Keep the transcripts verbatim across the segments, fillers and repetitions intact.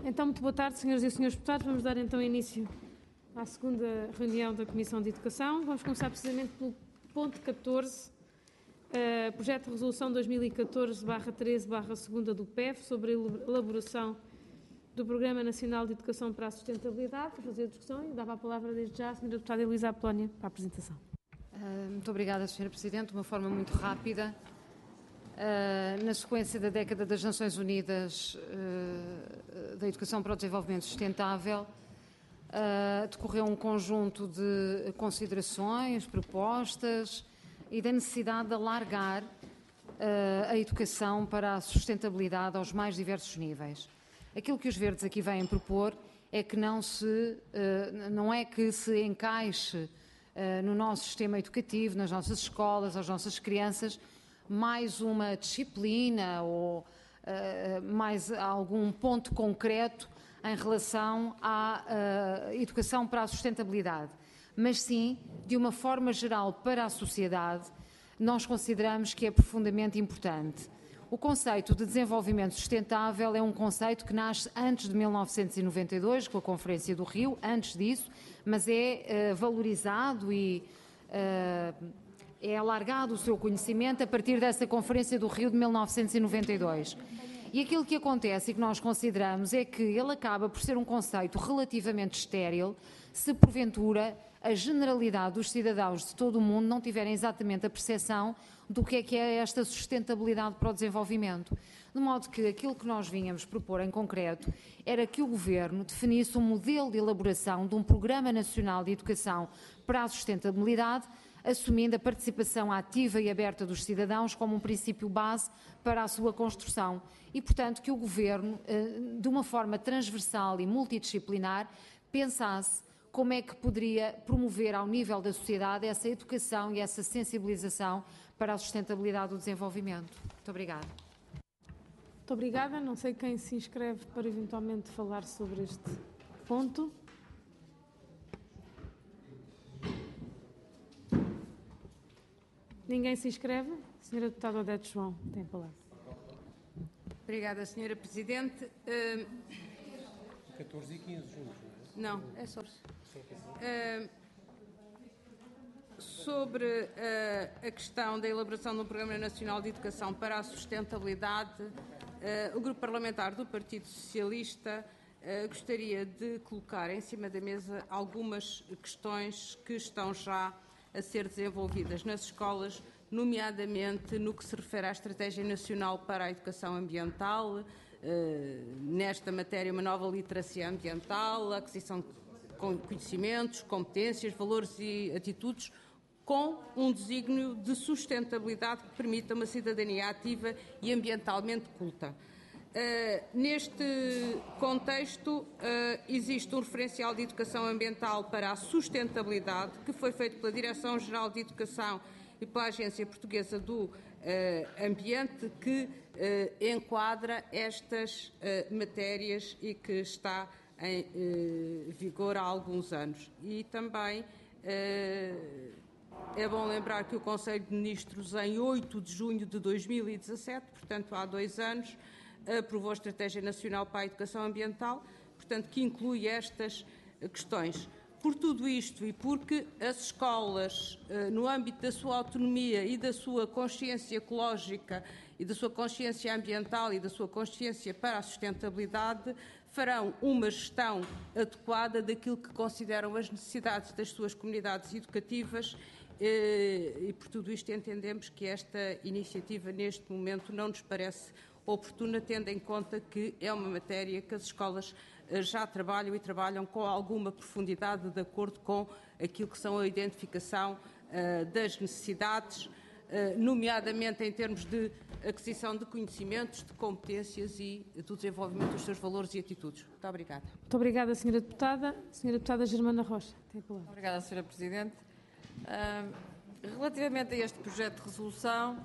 Então, muito boa tarde, senhoras e senhores deputados. Vamos dar então início à segunda reunião da Comissão de Educação. Vamos começar precisamente pelo ponto catorze, uh, projeto de resolução dois mil e catorze barra treze barra segunda do P E F sobre a elaboração do Programa Nacional de Educação para a Sustentabilidade. Para fazer a discussão, e dava a palavra desde já à senhora deputada Elisa Apolónia para a apresentação. Uh, muito obrigada, senhora Presidente. De uma forma muito rápida. Uh, na sequência da década das Nações Unidas uh, da Educação para o Desenvolvimento Sustentável, uh, decorreu um conjunto de considerações, propostas e da necessidade de alargar uh, a educação para a sustentabilidade aos mais diversos níveis. Aquilo que os verdes aqui vêm propor é que não, se, uh, não é que se encaixe uh, no nosso sistema educativo, nas nossas escolas, às nossas crianças, mais uma disciplina ou uh, mais algum ponto concreto em relação à uh, educação para a sustentabilidade. Mas sim, de uma forma geral para a sociedade, nós consideramos que é profundamente importante. O conceito de desenvolvimento sustentável é um conceito que nasce antes de mil novecentos e noventa e dois, com a Conferência do Rio, antes disso, mas é uh, valorizado e uh, é alargado o seu conhecimento a partir dessa Conferência do Rio de mil novecentos e noventa e dois. E aquilo que acontece e que nós consideramos é que ele acaba por ser um conceito relativamente estéril se, porventura, a generalidade dos cidadãos de todo o mundo não tiverem exatamente a percepção do que é que é esta sustentabilidade para o desenvolvimento. De modo que aquilo que nós vínhamos propor em concreto era que o Governo definisse um modelo de elaboração de um Programa Nacional de Educação para a Sustentabilidade, assumindo a participação ativa e aberta dos cidadãos como um princípio base para a sua construção e, portanto, que o Governo, de uma forma transversal e multidisciplinar, pensasse como é que poderia promover ao nível da sociedade essa educação e essa sensibilização para a sustentabilidade do desenvolvimento. Muito obrigada. Muito obrigada. Não sei quem se inscreve para eventualmente falar sobre este ponto. Ninguém se inscreve? Senhora Deputada Odete João, tem a palavra. Obrigada, Senhora Presidente. Uh... catorze e quinze juntos, não é? Não, é só. Uh... Sobre uh, a questão da elaboração do Programa Nacional de Educação para a Sustentabilidade, uh, o Grupo Parlamentar do Partido Socialista uh, gostaria de colocar em cima da mesa algumas questões que estão já a ser desenvolvidas nas escolas, nomeadamente no que se refere à Estratégia Nacional para a Educação Ambiental, eh, nesta matéria uma nova literacia ambiental, a aquisição de conhecimentos, competências, valores e atitudes, com um desígnio de sustentabilidade que permita uma cidadania ativa e ambientalmente culta. Uh, neste contexto, uh, existe um referencial de educação ambiental para a sustentabilidade que foi feito pela Direção-Geral de Educação e pela Agência Portuguesa do uh, Ambiente, que uh, enquadra estas uh, matérias e que está em uh, vigor há alguns anos. E também uh, é bom lembrar que o Conselho de Ministros, em oito de junho de dois mil e dezassete, portanto há dois anos, aprovou a Estratégia Nacional para a Educação Ambiental, portanto, que inclui estas questões. Por tudo isto e porque as escolas, no âmbito da sua autonomia e da sua consciência ecológica e da sua consciência ambiental e da sua consciência para a sustentabilidade, farão uma gestão adequada daquilo que consideram as necessidades das suas comunidades educativas e, por tudo isto, entendemos que esta iniciativa, neste momento, não nos parece oportuna, tendo em conta que é uma matéria que as escolas já trabalham e trabalham com alguma profundidade de acordo com aquilo que são a identificação uh, das necessidades, uh, nomeadamente em termos de aquisição de conhecimentos, de competências e do desenvolvimento dos seus valores e atitudes. Muito obrigada. Muito obrigada, senhora Deputada. Senhora Deputada Germana Rocha, tem a palavra. Obrigada, senhora Presidente. Uh, relativamente a este projeto de resolução,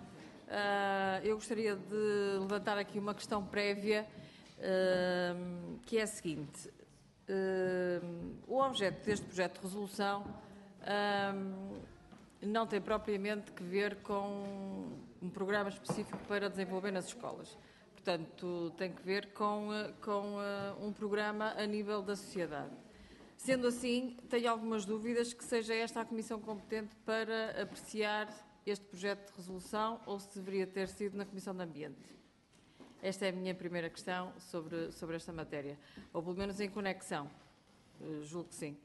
Uh, eu gostaria de levantar aqui uma questão prévia, uh, que é a seguinte. Uh, o objeto deste projeto de resolução uh, não tem propriamente que ver com um programa específico para desenvolver nas escolas. portanto, tem que ver com, com uh, um programa a nível da sociedade. Sendo assim, tenho algumas dúvidas que seja esta a comissão competente para apreciar este projeto de resolução ou se deveria ter sido na Comissão de Ambiente. Esta é a minha primeira questão sobre, sobre esta matéria, ou pelo menos em conexão, uh, julgo que sim.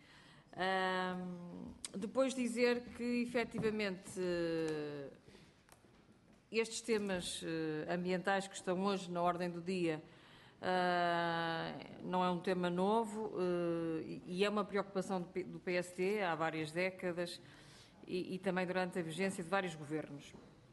Um, depois dizer que, efetivamente, uh, estes temas uh, ambientais que estão hoje na ordem do dia uh, não é um tema novo uh, e é uma preocupação do, P, do P S D há várias décadas e, e também durante a vigência de vários governos.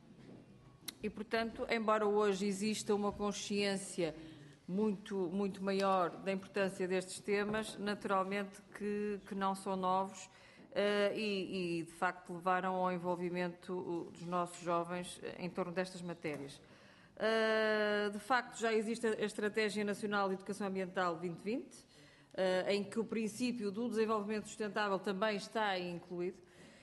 E, portanto, embora hoje exista uma consciência muito, muito maior da importância destes temas, naturalmente que, que não são novos uh, e, e, de facto, levaram ao envolvimento dos nossos jovens em torno destas matérias. Uh, de facto, já existe a Estratégia Nacional de Educação Ambiental vinte vinte, uh, em que o princípio do desenvolvimento sustentável também está incluído.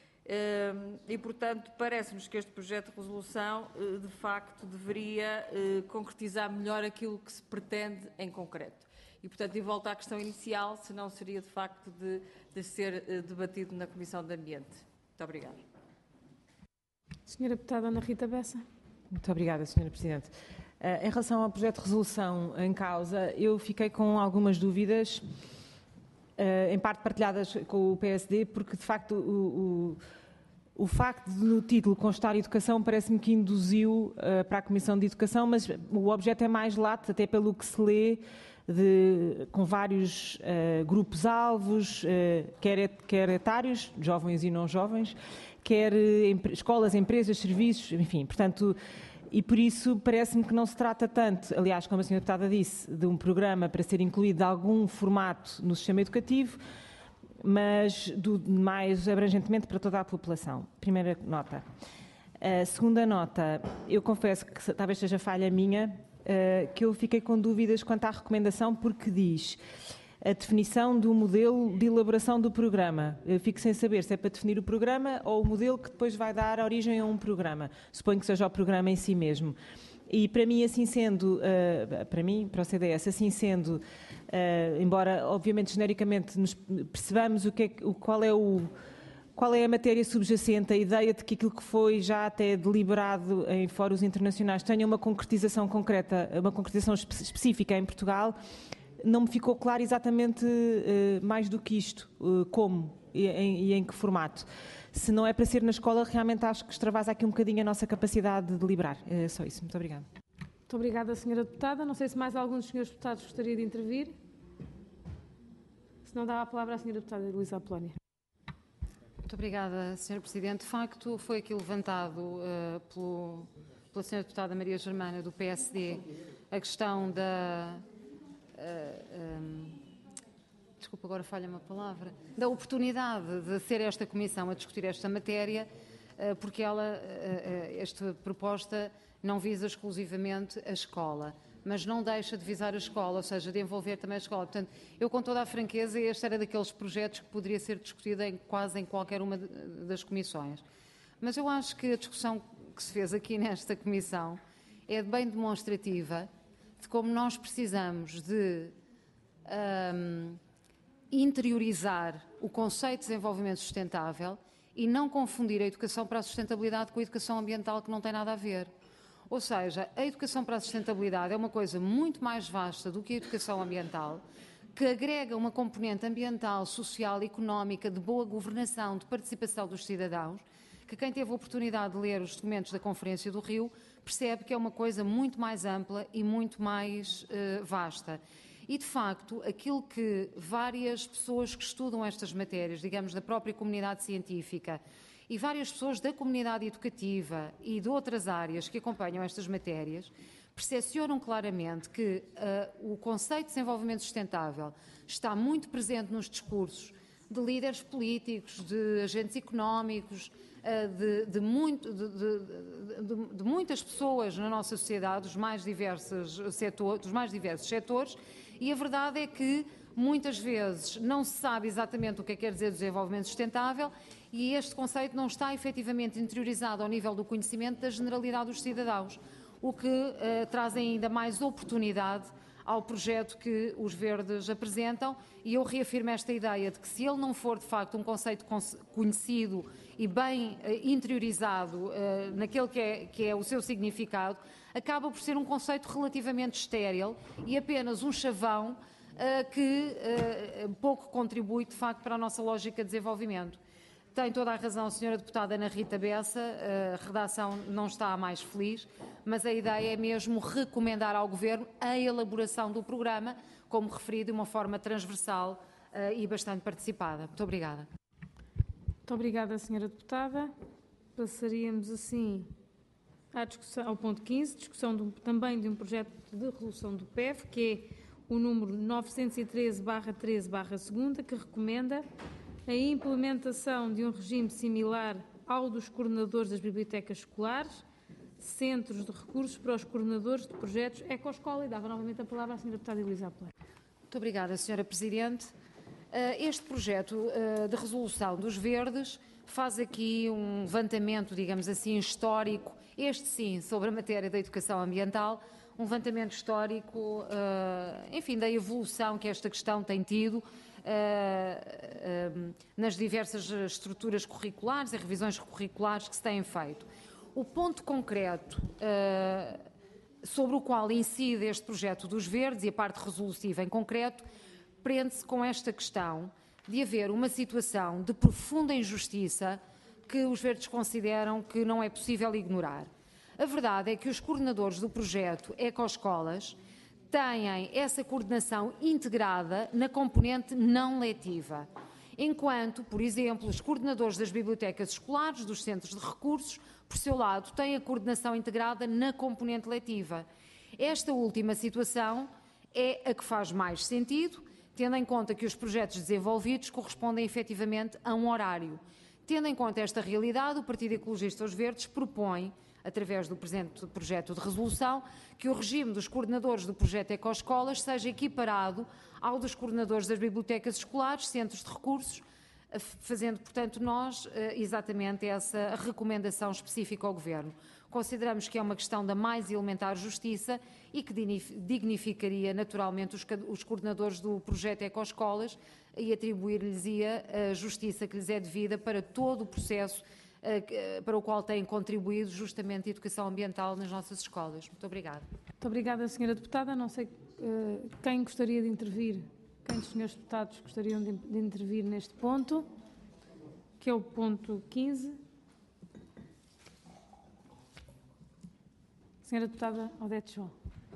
E, portanto, parece-nos que este projeto de resolução, de facto, deveria concretizar melhor aquilo que se pretende em concreto. E, portanto, e volta à questão inicial, se não seria, de facto, de, de ser debatido na Comissão de Ambiente. Muito obrigada. Senhora Deputada Ana Rita Bessa. Muito obrigada, Senhora Presidente. Uh, em relação ao projeto de resolução em causa, eu fiquei com algumas dúvidas, uh, em parte partilhadas com o P S D, porque, de facto, o, o, o facto de no título constar educação parece-me que induziu uh, para a Comissão de Educação, mas o objeto é mais lato, até pelo que se lê, de, com vários uh, grupos-alvos, uh, quer, quer etários, jovens e não jovens, quer uh, escolas, empresas, serviços, enfim, portanto... E por isso parece-me que não se trata tanto, aliás, como a senhora Deputada disse, de um programa para ser incluído de algum formato no sistema educativo, mas do, mais abrangentemente para toda a população. Primeira nota. A segunda nota, eu confesso que talvez seja falha minha, que eu fiquei com dúvidas quanto à recomendação, porque diz a definição do modelo de elaboração do programa. Eu fico sem saber se é para definir o programa ou o modelo que depois vai dar origem a um programa. Suponho que seja o programa em si mesmo. E para mim, assim sendo, uh, para mim, para o C D S, assim sendo, uh, embora obviamente genericamente nos percebamos o que é, o, qual, é o, qual é a matéria subjacente, a ideia de que aquilo que foi já até deliberado em fóruns internacionais tenha uma concretização concreta, uma concretização espe- específica em Portugal, não me ficou claro exatamente uh, mais do que isto, uh, como e em, e em que formato. Se não é para ser na escola, realmente acho que extravasa aqui um bocadinho a nossa capacidade de deliberar. É só isso. Muito obrigada. Muito obrigada, senhora Deputada. Não sei se mais algum dos senhores deputados gostaria de intervir. Se não, dá a palavra à senhora Deputada Luísa Apolónia. Muito obrigada, senhora Presidente. De facto, foi aqui levantado uh, pelo, pela senhora Deputada Maria Germana, do P S D, a questão da... Uh, um, desculpa, agora falha-me a palavra, da oportunidade de ser esta comissão a discutir esta matéria, uh, porque ela, uh, esta proposta não visa exclusivamente a escola, mas não deixa de visar a escola, ou seja, de envolver também a escola. Portanto, eu com toda a franqueza, este era daqueles projetos que poderia ser discutido em, quase em qualquer uma das comissões. Mas eu acho que a discussão que se fez aqui nesta comissão é bem demonstrativa de como nós precisamos de um, interiorizar o conceito de desenvolvimento sustentável e não confundir a educação para a sustentabilidade com a educação ambiental, que não tem nada a ver. Ou seja, a educação para a sustentabilidade é uma coisa muito mais vasta do que a educação ambiental, que agrega uma componente ambiental, social, económica, de boa governação, de participação dos cidadãos, que quem teve a oportunidade de ler os documentos da Conferência do Rio percebe que é uma coisa muito mais ampla e muito mais uh, vasta. E, de facto, aquilo que várias pessoas que estudam estas matérias, digamos, da própria comunidade científica, e várias pessoas da comunidade educativa e de outras áreas que acompanham estas matérias, percepcionam claramente que uh, o conceito de desenvolvimento sustentável está muito presente nos discursos de líderes políticos, de agentes económicos, De, de, muito, de, de, de, de muitas pessoas na nossa sociedade, dos mais diversos setores, dos mais diversos setores, e a verdade é que muitas vezes não se sabe exatamente o que é que quer dizer desenvolvimento sustentável e este conceito não está efetivamente interiorizado ao nível do conhecimento da generalidade dos cidadãos. o que uh, traz ainda mais oportunidade ao projeto que os Verdes apresentam, e eu reafirmo esta ideia de que, se ele não for de facto um conceito conhecido e bem uh, interiorizado uh, naquele que é, que é o seu significado, acaba por ser um conceito relativamente estéril e apenas um chavão uh, que uh, pouco contribui de facto para a nossa lógica de desenvolvimento. Tem toda a razão a senhora deputada Ana Rita Bessa, a redação não está a mais feliz, mas a ideia é mesmo recomendar ao Governo a elaboração do programa, como referido, de uma forma transversal uh, e bastante participada. Muito obrigada. Muito obrigada, senhora deputada. Passaríamos assim à discussão, ao ponto quinze, discussão de um, também de um projeto de resolução do P E V, que é o número novecentos e treze barra treze barra dois, que recomenda a implementação de um regime similar ao dos coordenadores das bibliotecas escolares, centros de recursos para os coordenadores de projetos Ecoescola. E dava novamente a palavra à senhora deputada Elisa Apolé. Muito obrigada, senhora Presidente. Este projeto de resolução dos Verdes faz aqui um levantamento, digamos assim, histórico, este sim, sobre a matéria da educação ambiental, um levantamento histórico, enfim, da evolução que esta questão tem tido nas diversas estruturas curriculares e revisões curriculares que se têm feito. O ponto concreto sobre o qual incide este projeto dos Verdes, e a parte resolutiva em concreto, prende-se com esta questão de haver uma situação de profunda injustiça que os Verdes consideram que não é possível ignorar. A verdade é que os coordenadores do projeto Ecoescolas têm essa coordenação integrada na componente não letiva, enquanto, por exemplo, os coordenadores das bibliotecas escolares, dos centros de recursos, por seu lado, têm a coordenação integrada na componente letiva. Esta última situação é a que faz mais sentido, tendo em conta que os projetos desenvolvidos correspondem efetivamente a um horário. Tendo em conta esta realidade, o Partido Ecologista Os Verdes propõe, através do presente projeto de resolução, que o regime dos coordenadores do projeto Ecoescolas seja equiparado ao dos coordenadores das bibliotecas escolares, centros de recursos, fazendo, portanto, nós exatamente essa recomendação específica ao Governo. Consideramos que é uma questão da mais elementar justiça e que dignificaria naturalmente os, os coordenadores do projeto Ecoescolas e atribuir-lhes a justiça que lhes é devida para todo o processo para o qual têm contribuído justamente a educação ambiental nas nossas escolas. Muito obrigada. Muito obrigada, senhora deputada. Não sei uh, quem gostaria de intervir, quem dos senhores deputados gostariam de, de intervir neste ponto, que é o ponto quinze. Senhora deputada Odete João.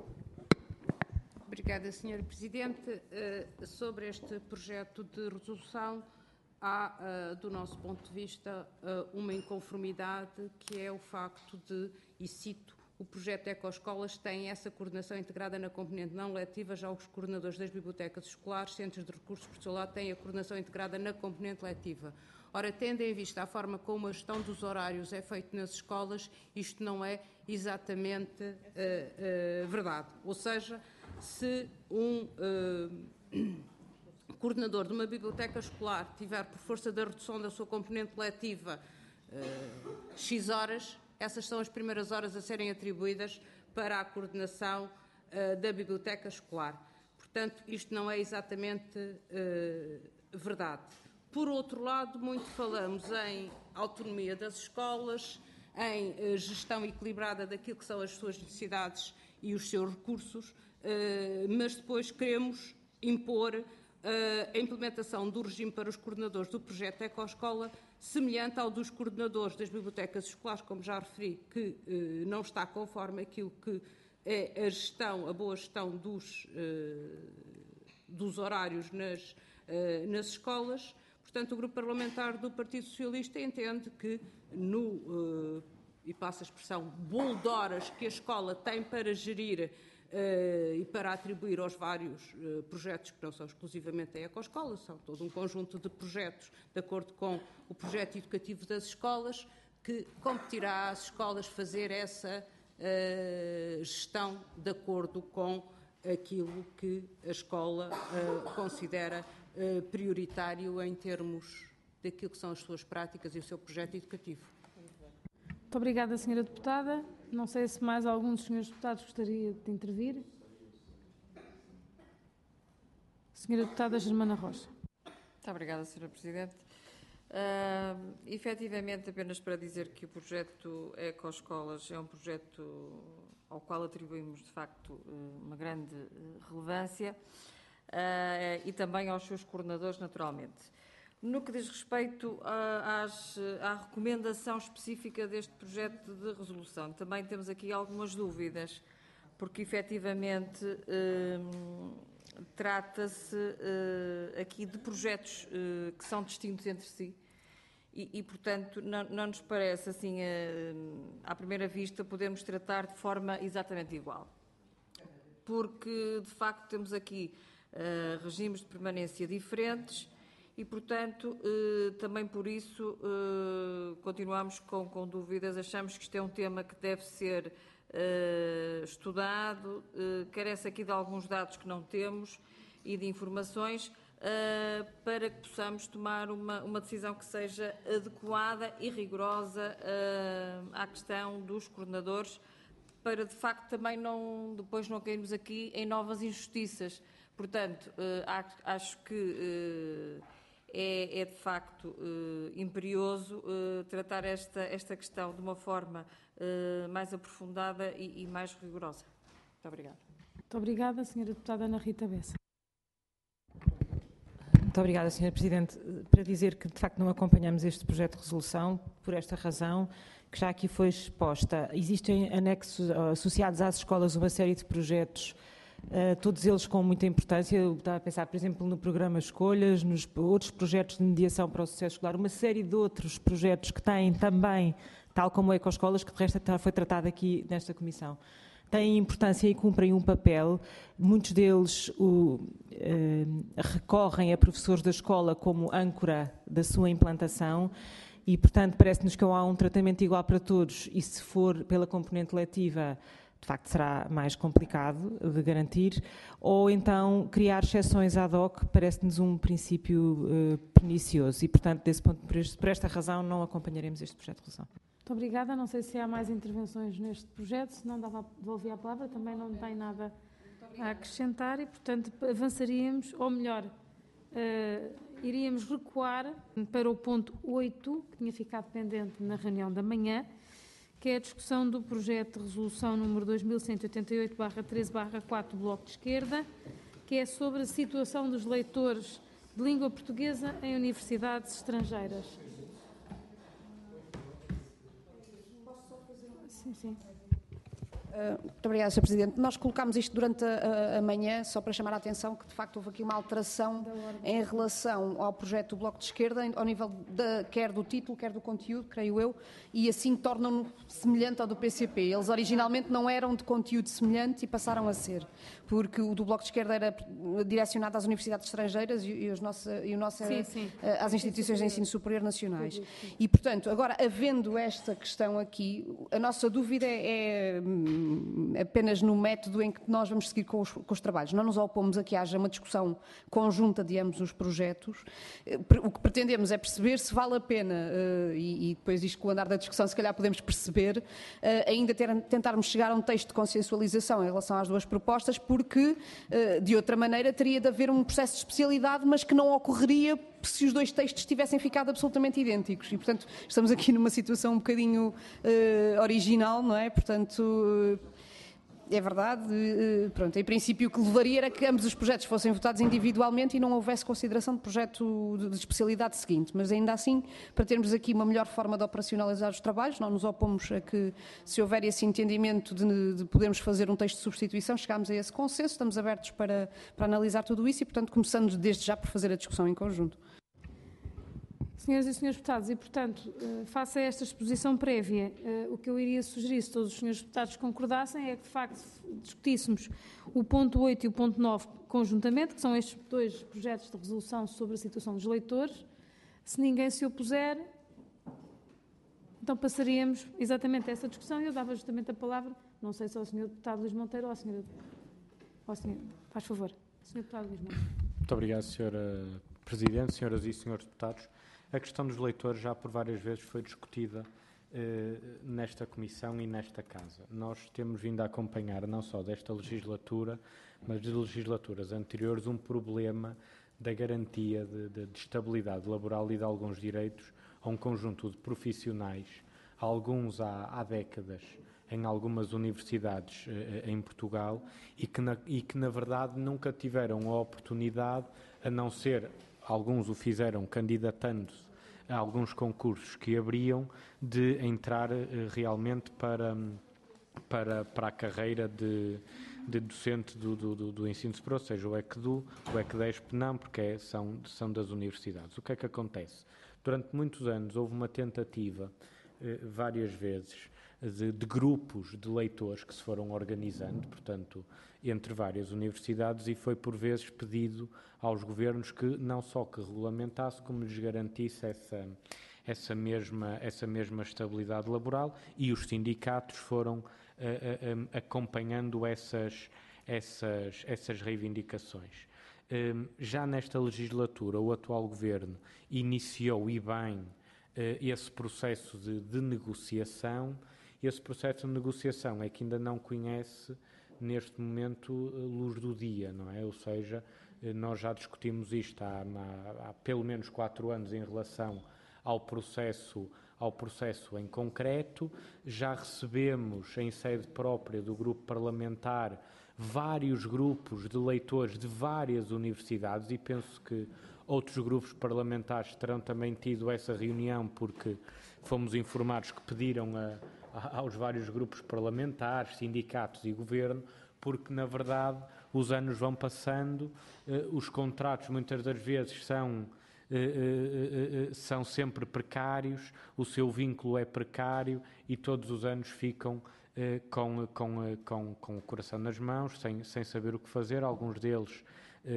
Obrigada, senhora Presidente. Uh, sobre este projeto de resolução, há, uh, do nosso ponto de vista, uh, uma inconformidade, que é o facto de, e cito, o projeto Ecoescolas tem essa coordenação integrada na componente não letiva, já os coordenadores das bibliotecas escolares, centros de recursos, por seu lado, têm a coordenação integrada na componente letiva. Ora, tendo em vista a forma como a gestão dos horários é feita nas escolas, isto não é exatamente uh, uh, verdade. Ou seja, se um uh, coordenador de uma biblioteca escolar tiver, por força da redução da sua componente letiva, uh, X horas, essas são as primeiras horas a serem atribuídas para a coordenação uh, da biblioteca escolar. Portanto, isto não é exatamente uh, verdade. Por outro lado, muito falamos em autonomia das escolas, em uh, gestão equilibrada daquilo que são as suas necessidades e os seus recursos, uh, mas depois queremos impor uh, a implementação do regime para os coordenadores do projeto Ecoescola, semelhante ao dos coordenadores das bibliotecas escolares, como já referi, que uh, não está conforme aquilo que é a gestão, a boa gestão dos, uh, dos horários nas, uh, nas escolas. Portanto, o Grupo Parlamentar do Partido Socialista entende que, no, uh, e passa a expressão, bolo de horas que a escola tem para gerir uh, e para atribuir aos vários uh, projetos que não são exclusivamente a Ecoescola, são todo um conjunto de projetos de acordo com o projeto educativo das escolas, que competirá às escolas fazer essa uh, gestão de acordo com aquilo que a escola uh, considera uh, prioritário em termos daquilo que são as suas práticas e o seu projeto educativo. Muito obrigada, senhora deputada. Não sei se mais algum dos senhores deputados gostaria de intervir. Senhora Deputada Germana Rocha. Muito obrigada, senhora Presidente. Uh, efetivamente, apenas para dizer que o projeto Ecoescolas é um projeto ao qual atribuímos, de facto, uma grande relevância uh, e também aos seus coordenadores, naturalmente. No que diz respeito a, às, à recomendação específica deste projeto de resolução, também temos aqui algumas dúvidas, porque efetivamente uh, trata-se uh, aqui de projetos uh, que são distintos entre si. E, e, portanto, não, não nos parece, assim, à primeira vista, podermos tratar de forma exatamente igual. Porque, de facto, temos aqui uh, regimes de permanência diferentes e, portanto, uh, também por isso uh, continuamos com, com dúvidas. Achamos que isto é um tema que deve ser uh, estudado, uh, carece aqui de alguns dados que não temos e de informações, Uh, para que possamos tomar uma, uma decisão que seja adequada e rigorosa uh, à questão dos coordenadores, para de facto também não, depois não cairmos aqui em novas injustiças. Portanto, uh, acho que uh, é, é de facto uh, imperioso uh, tratar esta, esta questão de uma forma uh, mais aprofundada e, e mais rigorosa. Muito obrigada. Muito obrigada, senhora Deputada Ana Rita Bessa. Muito obrigada, senhora Presidente. Para dizer que, de facto, não acompanhamos este projeto de resolução por esta razão que já aqui foi exposta. Existem anexos associados às escolas uma série de projetos, uh, todos eles com muita importância. Eu estava a pensar, por exemplo, no programa Escolhas, nos outros projetos de mediação para o sucesso escolar, uma série de outros projetos que têm também, tal como o Ecoescolas, que de resto foi tratado aqui nesta comissão. Têm importância e cumprem um papel. Muitos deles o, eh, recorrem a professores da escola como âncora da sua implantação e, portanto, parece-nos que há um tratamento igual para todos e, se for pela componente letiva, de facto será mais complicado de garantir, ou então criar exceções ad hoc parece-nos um princípio eh, pernicioso e, portanto, desse ponto, por esta razão, não acompanharemos este projeto de resolução. Muito obrigada. Não sei se há mais intervenções neste projeto. Se não, dava a devolver a palavra. Também não tem nada a acrescentar e, portanto, avançaríamos, ou melhor, uh, iríamos recuar para o ponto oito, que tinha ficado pendente na reunião da manhã, que é a discussão do projeto de resolução número dois mil cento e oitenta e oito barra treze barra quatro do Bloco de Esquerda, que é sobre a situação dos leitores de língua portuguesa em universidades estrangeiras. Sim, sim. Uh, muito obrigada, senhor Presidente. Nós colocámos isto durante a, a manhã só para chamar a atenção que, de facto, houve aqui uma alteração em relação ao projeto do Bloco de Esquerda, ao nível de, quer do título, quer do conteúdo, creio eu, e assim tornam-no semelhante ao do P C P. Eles originalmente não eram de conteúdo semelhante e passaram a ser, porque o do Bloco de Esquerda era direcionado às universidades estrangeiras e, e, os nosso, e o nosso era sim, sim. às instituições de ensino superior nacionais. E, portanto, agora, havendo esta questão aqui, a nossa dúvida é... é apenas no método em que nós vamos seguir com os, com os trabalhos. Não nos opomos a que haja uma discussão conjunta de ambos os projetos. O que pretendemos é perceber se vale a pena, e, e depois isto com o andar da discussão se calhar podemos perceber, ainda ter, tentarmos chegar a um texto de consensualização em relação às duas propostas, porque de outra maneira teria de haver um processo de especialidade, mas que não ocorreria se os dois textos tivessem ficado absolutamente idênticos. E, portanto, estamos aqui numa situação um bocadinho uh, original, não é? Portanto, uh, é verdade. Uh, pronto, em princípio, o que levaria era que ambos os projetos fossem votados individualmente e não houvesse consideração de projeto de, de especialidade seguinte. Mas, ainda assim, para termos aqui uma melhor forma de operacionalizar os trabalhos, não nos opomos a que, se houver esse entendimento de, de podermos fazer um texto de substituição, chegámos a esse consenso, estamos abertos para, para analisar tudo isso e, portanto, começando desde já por fazer a discussão em conjunto. Senhoras e senhores deputados, e, portanto, face a esta exposição prévia, o que eu iria sugerir, se todos os senhores deputados concordassem, é que, de facto, discutíssemos o ponto oito e o ponto nove conjuntamente, que são estes dois projetos de resolução sobre a situação dos leitores. Se ninguém se opuser, então passaríamos exatamente a essa discussão e eu dava justamente a palavra, não sei se ao senhor deputado Luís Monteiro ou à senhora... Ou senhor... Faz favor. senhor deputado Luís Monteiro. Muito obrigado, senhora Presidente, senhoras e senhores deputados. A questão dos leitores já por várias vezes foi discutida nesta Comissão e nesta Casa. Nós temos vindo a acompanhar, não só desta legislatura, mas de legislaturas anteriores, um problema da garantia de, de, de estabilidade laboral e de alguns direitos a um conjunto de profissionais, alguns há, há décadas, em algumas universidades eh, em Portugal, e que, na, e que, na verdade, nunca tiveram a oportunidade, a não ser, alguns o fizeram candidatando-se a alguns concursos que abriam, de entrar eh, realmente para, para, para a carreira de, de docente do, do, do ensino superior, ou seja, o ECDU, o ECDESP não, porque é, são, são das universidades. O que é que acontece? Durante muitos anos houve uma tentativa, eh, várias vezes, de, de grupos de leitores que se foram organizando, portanto, entre várias universidades, e foi por vezes pedido aos governos que não só que regulamentasse, como lhes garantisse essa, essa, mesma, essa mesma estabilidade laboral, e os sindicatos foram uh, uh, um, acompanhando essas, essas, essas reivindicações. Um, já nesta legislatura, o atual governo iniciou, e bem, uh, esse processo de, de negociação. Esse processo de negociação é que ainda não conhece, neste momento, luz do dia, não é? Ou seja, nós já discutimos isto há, há, há pelo menos quatro anos em relação ao processo, ao processo em concreto. Já recebemos, em sede própria do grupo parlamentar, vários grupos de leitores de várias universidades, e penso que outros grupos parlamentares terão também tido essa reunião, porque fomos informados que pediram a aos vários grupos parlamentares, sindicatos e governo, porque, na verdade, os anos vão passando, eh, os contratos muitas das vezes são, eh, eh, são sempre precários, o seu vínculo é precário e todos os anos ficam eh, com, com, com, com o coração nas mãos, sem, sem saber o que fazer. Alguns deles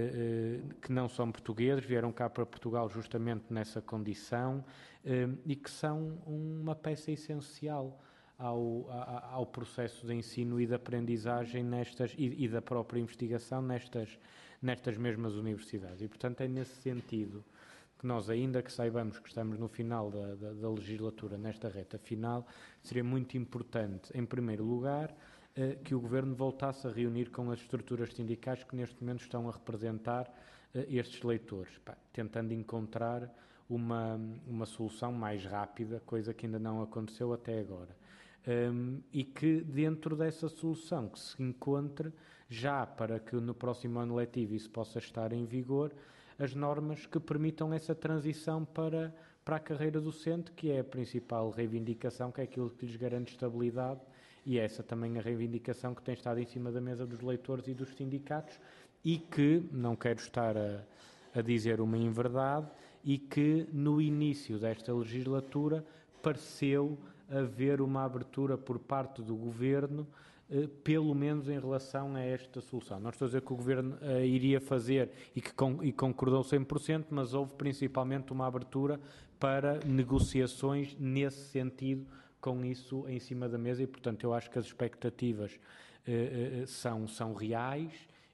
eh, que não são portugueses, vieram cá para Portugal justamente nessa condição, eh, e que são uma peça essencial Ao, ao processo de ensino e de aprendizagem nestas, e, e da própria investigação nestas, nestas mesmas universidades. E, portanto, é nesse sentido que nós, ainda que saibamos que estamos no final da, da, da legislatura, nesta reta final, seria muito importante, em primeiro lugar, eh, que o Governo voltasse a reunir com as estruturas sindicais que neste momento estão a representar eh, estes leitores, pá, tentando encontrar uma, uma solução mais rápida, coisa que ainda não aconteceu até agora. Um, e que dentro dessa solução que se encontre, já para que no próximo ano letivo isso possa estar em vigor, as normas que permitam essa transição para, para a carreira docente, que é a principal reivindicação, que é aquilo que lhes garante estabilidade, e é essa também a reivindicação que tem estado em cima da mesa dos leitores e dos sindicatos, e que, não quero estar a, a dizer uma inverdade, e que no início desta legislatura pareceu haver uma abertura por parte do Governo, eh, pelo menos em relação a esta solução. Não estou a dizer que o Governo eh, iria fazer e que con e concordou cem por cento, mas houve principalmente uma abertura para negociações nesse sentido, com isso em cima da mesa, e, portanto, eu acho que as expectativas eh, eh, são, são reais,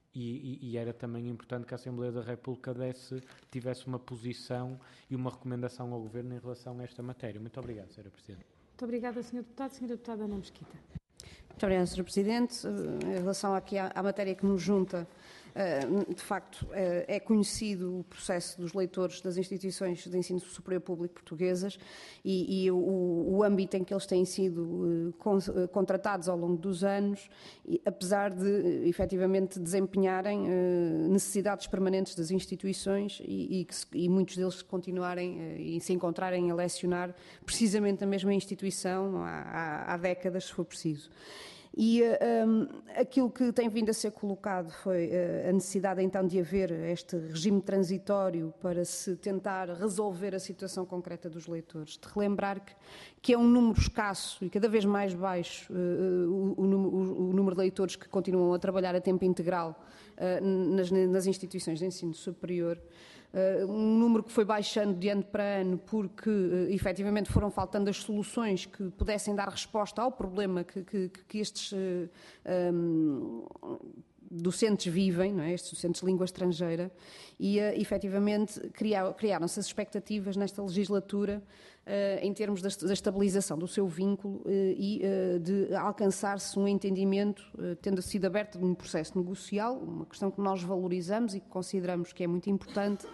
e, e, e era também importante que a Assembleia da República desse, tivesse uma posição e uma recomendação ao Governo em relação a esta matéria. Muito obrigado, senhora Presidente. Muito obrigada, senhor Deputado. senhora Deputada Ana Mesquita. Muito obrigada, senhor Presidente. Em relação aqui à, à matéria que nos junta, de facto, é conhecido o processo dos leitores das instituições de ensino superior público portuguesas e, e o, o âmbito em que eles têm sido contratados ao longo dos anos, apesar de, efetivamente, desempenharem necessidades permanentes das instituições e, e, que, e muitos deles continuarem e se encontrarem a lecionar precisamente na mesma instituição há, há décadas, se for preciso. E um, aquilo que tem vindo a ser colocado foi uh, a necessidade então de haver este regime transitório para se tentar resolver a situação concreta dos leitores. De relembrar que, que é um número escasso e cada vez mais baixo uh, o, o, o número de leitores que continuam a trabalhar a tempo integral uh, nas, nas instituições de ensino superior. Uh, um número que foi baixando de ano para ano porque, uh, efetivamente, foram faltando as soluções que pudessem dar resposta ao problema que, que, que estes uh, um, docentes vivem, não é? Estes docentes de língua estrangeira, e uh, efetivamente criar, criaram-se as expectativas nesta legislatura uh, em termos da, da estabilização do seu vínculo uh, e uh, de alcançar-se um entendimento, uh, tendo sido aberto um processo negocial, uma questão que nós valorizamos e que consideramos que é muito importante,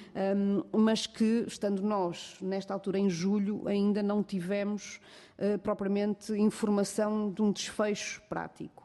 um, mas que, estando nós, nesta altura, em julho, ainda não tivemos uh, propriamente informação de um desfecho prático.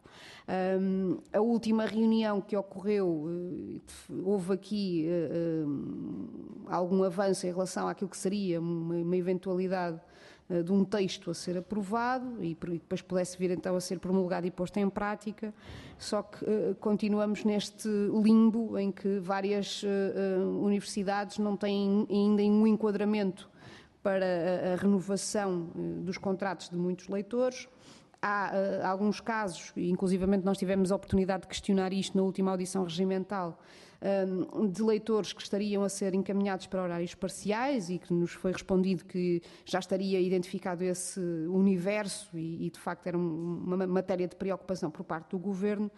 Um, a última reunião que ocorreu, uh, houve aqui uh, um, algum avanço em relação àquilo que seria uma, uma eventualidade uh, de um texto a ser aprovado e, e depois pudesse vir então a ser promulgado e posto em prática, só que uh, continuamos neste limbo em que várias uh, uh, universidades não têm ainda um enquadramento para a, a renovação uh, dos contratos de muitos leitores. Há uh, alguns casos, inclusivamente nós tivemos a oportunidade de questionar isto na última audição regimental, um, de leitores que estariam a ser encaminhados para horários parciais e que nos foi respondido que já estaria identificado esse universo e, e de facto era um, uma matéria de preocupação por parte do Governo.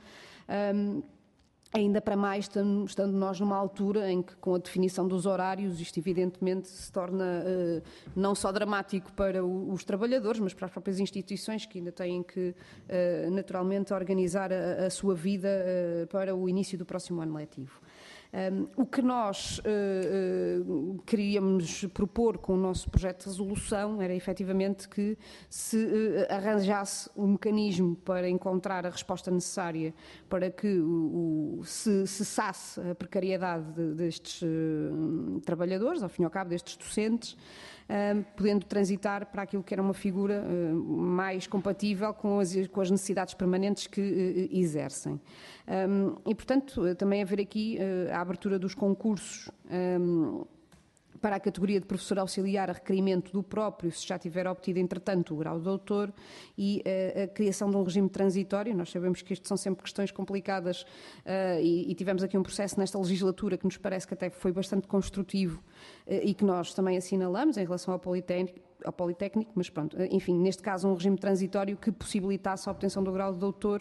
Um, Ainda para mais, estando nós numa altura em que, com a definição dos horários, isto evidentemente se torna uh, não só dramático para o, os trabalhadores, mas para as próprias instituições que ainda têm que, uh, naturalmente, organizar a, a sua vida uh, para o início do próximo ano letivo. Um, o que nós uh, uh, queríamos propor com o nosso projeto de resolução era efetivamente que se uh, arranjasse um mecanismo para encontrar a resposta necessária para que o, o, se cessasse a precariedade de, destes uh, trabalhadores, ao fim e ao cabo destes docentes, Uh, podendo transitar para aquilo que era uma figura uh, mais compatível com as, com as necessidades permanentes que uh, exercem. Um, e, portanto, uh, também haver aqui uh, a abertura dos concursos um, para a categoria de professor auxiliar a requerimento do próprio, se já tiver obtido, entretanto, o grau de doutor, e uh, a criação de um regime transitório. Nós sabemos que isto são sempre questões complicadas uh, e, e tivemos aqui um processo nesta legislatura que nos parece que até foi bastante construtivo uh, e que nós também assinalamos em relação ao Politécnico, ao Politécnico, mas pronto, enfim, neste caso um regime transitório que possibilitasse a obtenção do grau de doutor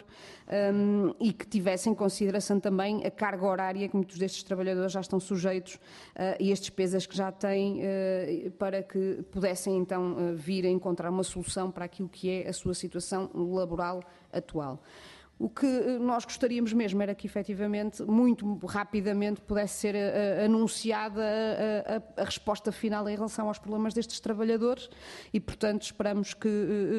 um, e que tivesse em consideração também a carga horária que muitos destes trabalhadores já estão sujeitos uh, e as despesas que já têm uh, para que pudessem então uh, vir a encontrar uma solução para aquilo que é a sua situação laboral atual. O que nós gostaríamos mesmo era que, efetivamente, muito rapidamente pudesse ser uh, anunciada a, a, a resposta final em relação aos problemas destes trabalhadores e, portanto, esperamos que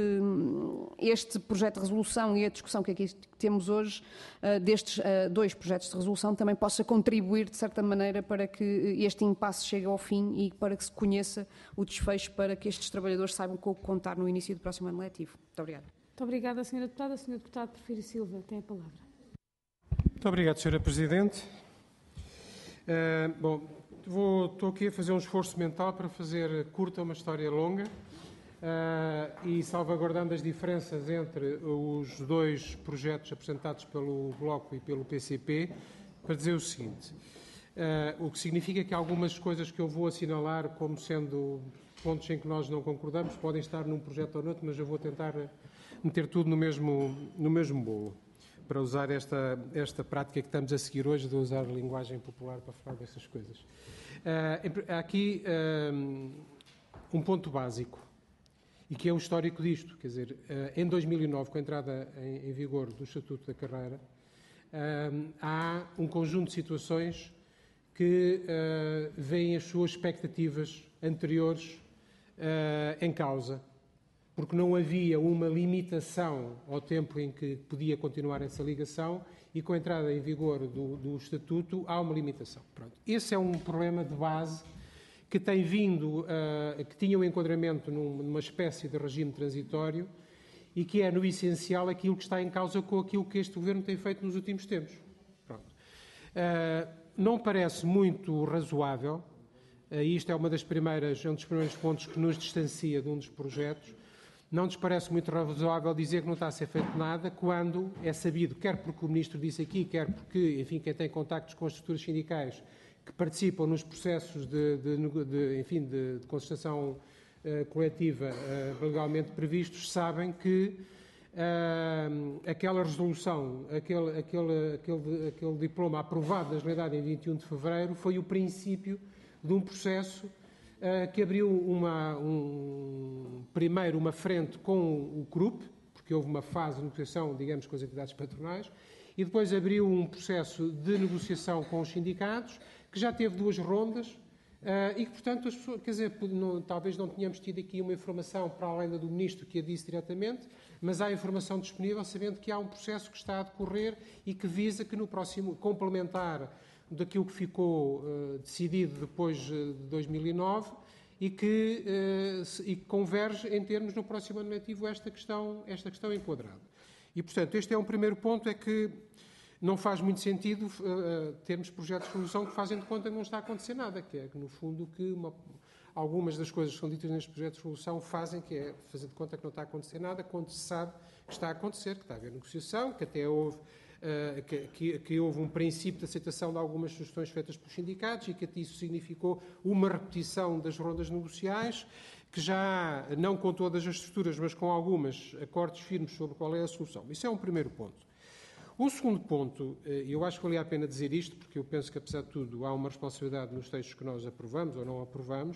uh, este projeto de resolução e a discussão que aqui temos hoje, uh, destes uh, dois projetos de resolução, também possa contribuir, de certa maneira, para que este impasse chegue ao fim e para que se conheça o desfecho para que estes trabalhadores saibam com o que contar no início do próximo ano letivo. Muito obrigada. Muito obrigada, senhora Deputada. senhor Deputado Porfírio Silva, tem a palavra. Muito obrigado, senhora Presidente. Uh, bom, vou, estou aqui a fazer um esforço mental para fazer curta uma história longa uh, e salvaguardando as diferenças entre os dois projetos apresentados pelo Bloco e pelo P C P, para dizer o seguinte, uh, o que significa que algumas coisas que eu vou assinalar como sendo pontos em que nós não concordamos podem estar num projeto ou noutro, mas eu vou tentar meter tudo no mesmo, no mesmo bolo, para usar esta, esta prática que estamos a seguir hoje, de usar a linguagem popular para falar dessas coisas. Uh, há aqui uh, um ponto básico, e que é o histórico disto. Quer dizer, uh, em dois mil e nove, com a entrada em, em vigor do Estatuto da Carreira, uh, há um conjunto de situações que uh, veem as suas expectativas anteriores uh, em causa, porque não havia uma limitação ao tempo em que podia continuar essa ligação e com a entrada em vigor do, do Estatuto há uma limitação. Pronto. Esse é um problema de base que tem vindo, uh, que tinha um enquadramento num, numa espécie de regime transitório e que é, no essencial, aquilo que está em causa com aquilo que este Governo tem feito nos últimos tempos. Pronto. Uh, não parece muito razoável, uh, e isto é uma das primeiras, um dos primeiros pontos que nos distancia de um dos projetos. Não nos parece muito razoável dizer que não está a ser feito nada quando é sabido, quer porque o Ministro disse aqui, quer porque, enfim, quem tem contactos com as estruturas sindicais que participam nos processos de, de, de, enfim, de, de concertação uh, coletiva uh, legalmente previstos, sabem que uh, aquela resolução, aquele, aquele, aquele, aquele diploma aprovado da Generalidade em vinte e um de fevereiro foi o princípio de um processo uh, que abriu uma, um, primeiro uma frente com o C R U P, porque houve uma fase de negociação, digamos, com as entidades patronais, e depois abriu um processo de negociação com os sindicatos, que já teve duas rondas, uh, e que, portanto, as pessoas, quer dizer, não, talvez não tenhamos tido aqui uma informação para além da do Ministro que a disse diretamente, mas há informação disponível, sabendo que há um processo que está a decorrer e que visa que no próximo, complementar daquilo que ficou uh, decidido depois de dois mil e nove, e que, uh, e que converge em termos no próximo ano letivo esta questão, esta questão enquadrada. E, portanto, este é um primeiro ponto, é que não faz muito sentido uh, termos projetos de resolução que fazem de conta que não está a acontecer nada, que é, no fundo, que uma, algumas das coisas que são ditas nestes projetos de resolução fazem, que é fazer de conta que não está a acontecer nada, quando se sabe que está a acontecer, que está a haver negociação, que até houve, uh, que, que, que houve um princípio de aceitação de algumas sugestões feitas pelos sindicatos e que isso significou uma repetição das rondas negociais, que já, não com todas as estruturas, mas com algumas, acordos firmes sobre qual é a solução. Isso é um primeiro ponto. O segundo ponto, eu acho que valia a pena dizer isto, porque eu penso que, apesar de tudo, há uma responsabilidade nos textos que nós aprovamos ou não aprovamos,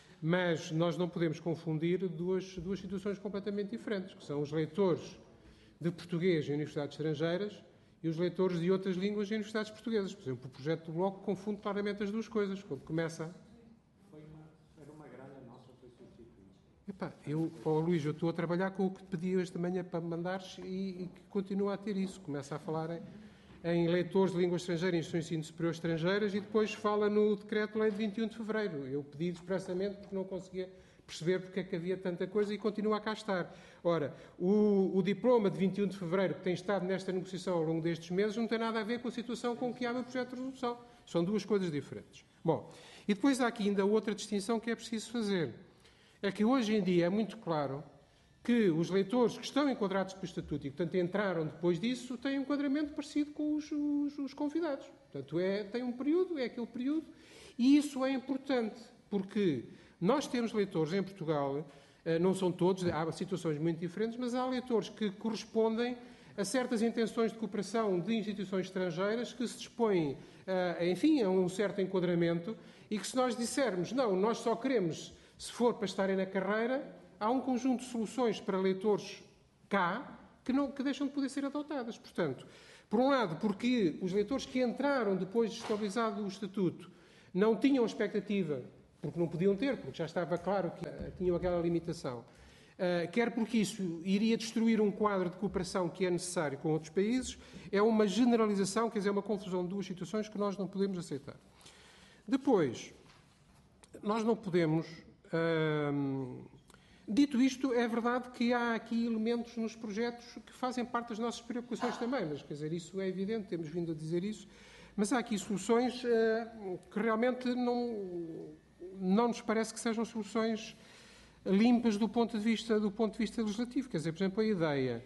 mas nós não podemos confundir duas, duas situações completamente diferentes, que são os leitores de português em universidades estrangeiras e os leitores de outras línguas em universidades portuguesas. Por exemplo, o projeto do Bloco confunde claramente as duas coisas. Quando começa... Foi uma, era uma grande nossa, foi substituída. Epá, eu, oh, Luís, eu estou a trabalhar com o que te pedi hoje de manhã para me mandares e, e que continua a ter isso. Começa a falar em, em leitores de língua estrangeira em instituições de ensino superior estrangeiras e depois fala no decreto-lei de vinte e um de fevereiro. Eu pedi expressamente porque não conseguia perceber porque é que havia tanta coisa e continua a cá estar. Ora, o, o diploma de vinte e um de fevereiro que tem estado nesta negociação ao longo destes meses não tem nada a ver com a situação com que há no projeto de resolução. São duas coisas diferentes. Bom, e depois há aqui ainda outra distinção que é preciso fazer. É que hoje em dia é muito claro que os leitores que estão enquadrados pelo Estatuto e que, portanto, entraram depois disso, têm um enquadramento parecido com os, os, os convidados. Portanto, é, tem um período, é aquele período, e isso é importante, porque nós temos leitores em Portugal, não são todos, há situações muito diferentes, mas há leitores que correspondem a certas intenções de cooperação de instituições estrangeiras que se dispõem, enfim, a um certo enquadramento e que se nós dissermos, não, nós só queremos... Se for para estarem na carreira, há um conjunto de soluções para leitores cá que, não, que deixam de poder ser adotadas. Portanto, por um lado, porque os leitores que entraram depois de estabilizado o Estatuto não tinham expectativa, porque não podiam ter, porque já estava claro que uh, tinham aquela limitação, uh, quer porque isso iria destruir um quadro de cooperação que é necessário com outros países, é uma generalização, quer dizer, uma confusão de duas situações que nós não podemos aceitar. Depois, nós não podemos... Hum, dito isto, é verdade que há aqui elementos nos projetos que fazem parte das nossas preocupações também, mas, quer dizer, isso é evidente, temos vindo a dizer isso, mas há aqui soluções uh, que realmente não, não nos parece que sejam soluções limpas do ponto de vista, do ponto de vista legislativo. Quer dizer, por exemplo, a ideia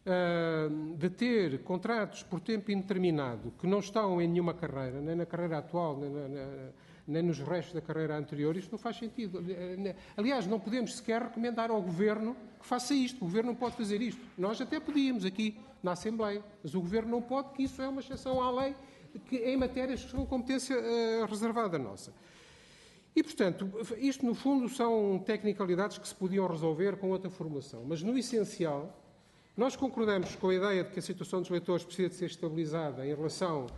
uh, de ter contratos por tempo indeterminado que não estão em nenhuma carreira, nem na carreira atual, nem na, na nem nos restos da carreira anterior, isto não faz sentido. Aliás, não podemos sequer recomendar ao Governo que faça isto. O Governo não pode fazer isto. Nós até podíamos aqui na Assembleia, mas o Governo não pode, porque isso é uma exceção à lei que, em matérias que são competência uh, reservada nossa. E, portanto, isto no fundo são tecnicalidades que se podiam resolver com outra formulação. Mas, no essencial, nós concordamos com a ideia de que a situação dos leitores precisa de ser estabilizada em relação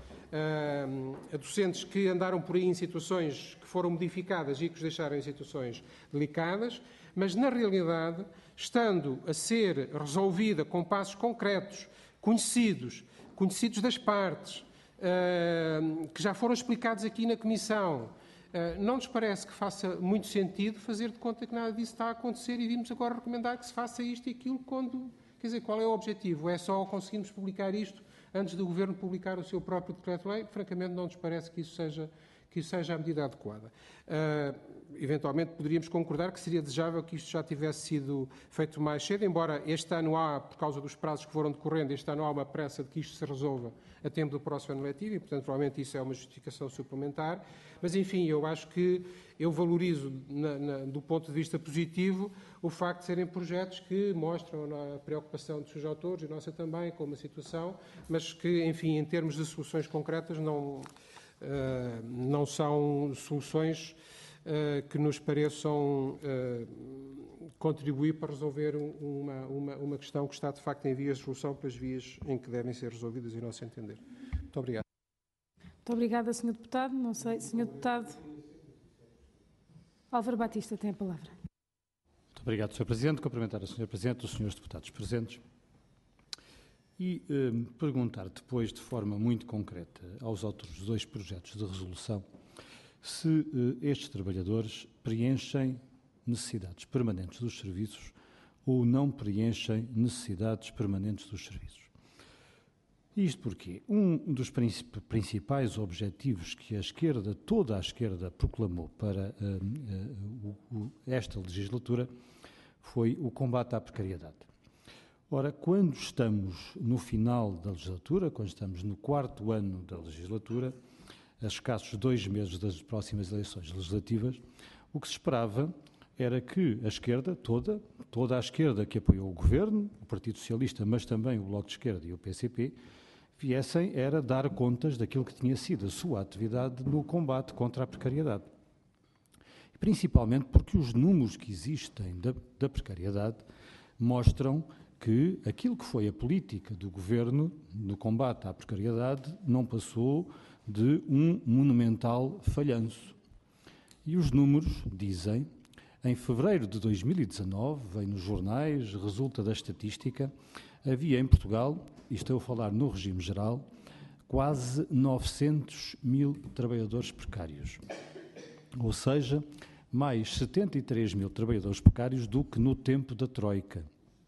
a docentes que andaram por aí em situações que foram modificadas e que os deixaram em situações delicadas, mas, na realidade, estando a ser resolvida com passos concretos, conhecidos, conhecidos das partes, que já foram explicados aqui na Comissão, não nos parece que faça muito sentido fazer de conta que nada disso está a acontecer e vimos agora recomendar que se faça isto e aquilo quando... Quer dizer, qual é o objetivo? É só conseguirmos publicar isto antes do Governo publicar o seu próprio decreto-lei? Francamente, não nos parece que isso seja, que seja a medida adequada. Uh, eventualmente poderíamos concordar que seria desejável que isto já tivesse sido feito mais cedo, embora este ano há, por causa dos prazos que foram decorrendo, este ano há uma pressa de que isto se resolva a tempo do próximo ano letivo e, portanto, provavelmente isso é uma justificação suplementar. Mas, enfim, eu acho que eu valorizo, na, na, do ponto de vista positivo, o facto de serem projetos que mostram a preocupação dos seus autores, e nossa também, com uma situação, mas que, enfim, em termos de soluções concretas, não, uh, não são soluções uh, que nos pareçam uh, contribuir para resolver uma, uma, uma questão que está, de facto, em vias de solução pelas vias em que devem ser resolvidas, em nosso entender. Muito obrigado. Muito obrigada, senhor Deputado. Não sei, senhor Deputado Álvaro Batista tem a palavra. Muito obrigado, senhor Presidente. Cumprimentar a senhora Presidente, os senhores deputados presentes e eh, perguntar depois, de forma muito concreta, aos autores dos dois projetos de resolução se eh, estes trabalhadores preenchem necessidades permanentes dos serviços ou não preenchem necessidades permanentes dos serviços. Isto porque um dos principais objetivos que a esquerda, toda a esquerda, proclamou para uh, uh, uh, esta legislatura foi o combate à precariedade. Ora, quando estamos no final da legislatura, quando estamos no quarto ano da legislatura, a escassos dois meses das próximas eleições legislativas, o que se esperava era que a esquerda toda, toda a esquerda que apoiou o Governo, o Partido Socialista, mas também o Bloco de Esquerda e o P C P, viessem era dar contas daquilo que tinha sido a sua atividade no combate contra a precariedade. Principalmente porque os números que existem da, da precariedade mostram que aquilo que foi a política do Governo no combate à precariedade não passou de um monumental falhanço. E os números dizem, em fevereiro de dois mil e dezanove, vem nos jornais, resulta da estatística, havia em Portugal, e estou a falar no regime geral, quase novecentos mil trabalhadores precários. Ou seja, mais setenta e três mil trabalhadores precários do que no tempo da Troika.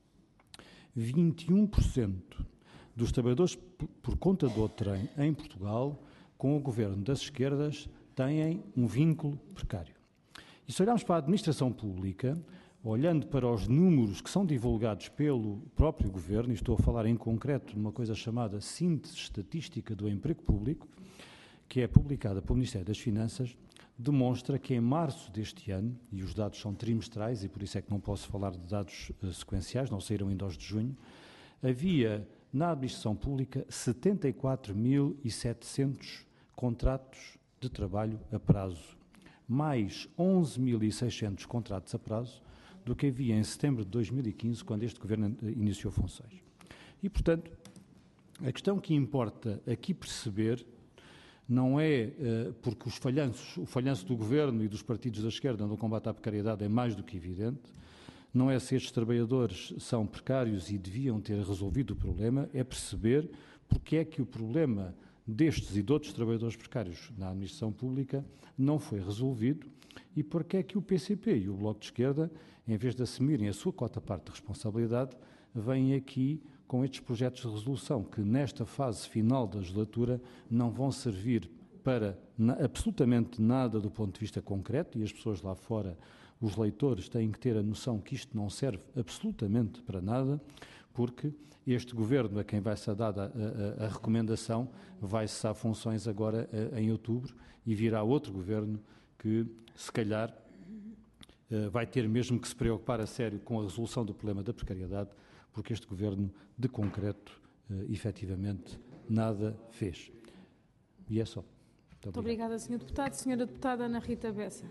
vinte e um por cento dos trabalhadores por conta do trem em Portugal, com o governo das esquerdas, têm um vínculo precário. E se olharmos para a administração pública, olhando para os números que são divulgados pelo próprio Governo, e estou a falar em concreto de uma coisa chamada Síntese Estatística do Emprego Público, que é publicada pelo Ministério das Finanças, demonstra que em março deste ano, e os dados são trimestrais, e por isso é que não posso falar de dados uh, sequenciais, não saíram ainda aos de junho, havia na administração pública setenta e quatro mil e setecentos contratos de trabalho a prazo, mais onze mil e seiscentos contratos a prazo, do que havia em setembro de dois mil e quinze, quando este Governo iniciou funções. E, portanto, a questão que importa aqui perceber não é uh, porque os falhanços, o falhanço do Governo e dos partidos da esquerda no combate à precariedade é mais do que evidente, não é se estes trabalhadores são precários e deviam ter resolvido o problema, é perceber porque é que o problema destes e de outros trabalhadores precários na administração pública não foi resolvido e porque é que o P C P e o Bloco de Esquerda, em vez de assumirem a sua cota-parte de responsabilidade, vêm aqui com estes projetos de resolução que, nesta fase final da legislatura, não vão servir para na, absolutamente nada do ponto de vista concreto, e as pessoas lá fora, os leitores, têm que ter a noção que isto não serve absolutamente para nada, porque este Governo, a quem vai ser dada a, a, a recomendação, vai cessar funções agora a, em outubro e virá outro Governo que, se calhar, vai ter mesmo que se preocupar a sério com a resolução do problema da precariedade, porque este Governo, de concreto, efetivamente, nada fez. E é só. Muito, Muito obrigada, senhor Deputado. Senhora Deputada Ana Rita Bessa.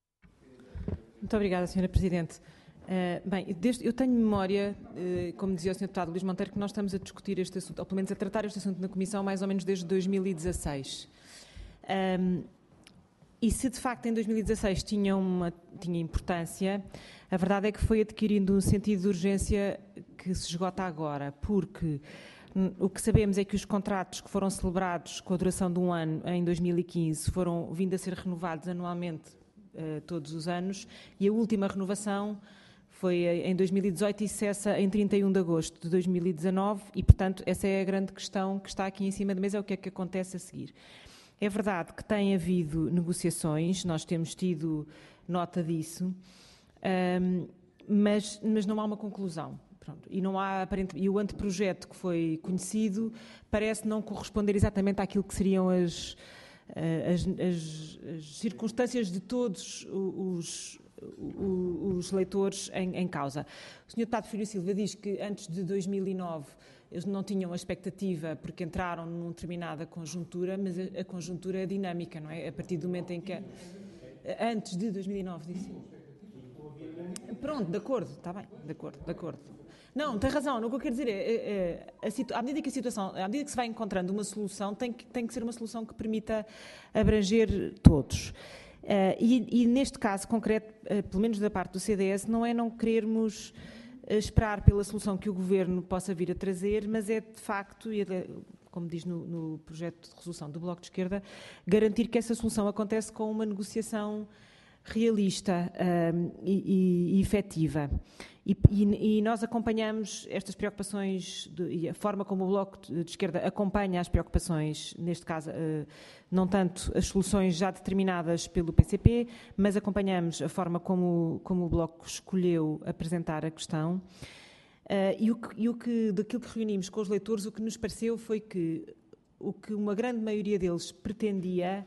Muito obrigada, senhora Presidente. Uh, bem, desde, eu tenho memória, uh, como dizia o senhor Deputado Luís Monteiro, que nós estamos a discutir este assunto, ou pelo menos a tratar este assunto na Comissão, mais ou menos desde dois mil e dezasseis. Um, e se de facto em dois mil e dezasseis tinha, uma, tinha importância, a verdade é que foi adquirindo um sentido de urgência que se esgota agora, porque hum, o que sabemos é que os contratos que foram celebrados com a duração de um ano em dois mil e quinze foram vindo a ser renovados anualmente uh, todos os anos, e a última renovação foi em dois mil e dezoito e cessa em trinta e um de agosto de dois mil e dezanove e, portanto, essa é a grande questão que está aqui em cima da mesa, é o que é que acontece a seguir. É verdade que tem havido negociações, nós temos tido nota disso, um, mas, mas não há uma conclusão. Pronto. E, não há, e o anteprojeto que foi conhecido parece não corresponder exatamente àquilo que seriam as, as, as, as circunstâncias de todos os, os, os leitores em, em causa. O senhor Deputado Filho Silva diz que antes de dois mil e nove eles não tinham a expectativa porque entraram numa determinada conjuntura, mas a, a conjuntura é dinâmica, não é? A partir do momento em que... Antes de dois mil e nove, disse. Pronto, de acordo, está bem, de acordo, de acordo. Não, tem razão, o que eu quero dizer é, é, é a, à medida que a situação, à medida que se vai encontrando uma solução, tem que, tem que ser uma solução que permita abranger todos. Uh, e, e neste caso concreto, uh, pelo menos da parte do C D S, não é não querermos esperar pela solução que o Governo possa vir a trazer, mas é de facto, como diz no, no projeto de resolução do Bloco de Esquerda, garantir que essa solução acontece com uma negociação realista um, e, e, e efetiva. E, e, e nós acompanhamos estas preocupações de, e a forma como o Bloco de Esquerda acompanha as preocupações, neste caso, uh, não tanto as soluções já determinadas pelo P C P, mas acompanhamos a forma como, como o Bloco escolheu apresentar a questão. Uh, e o que, e o que, daquilo que reunimos com os leitores, o que nos pareceu foi que o que uma grande maioria deles pretendia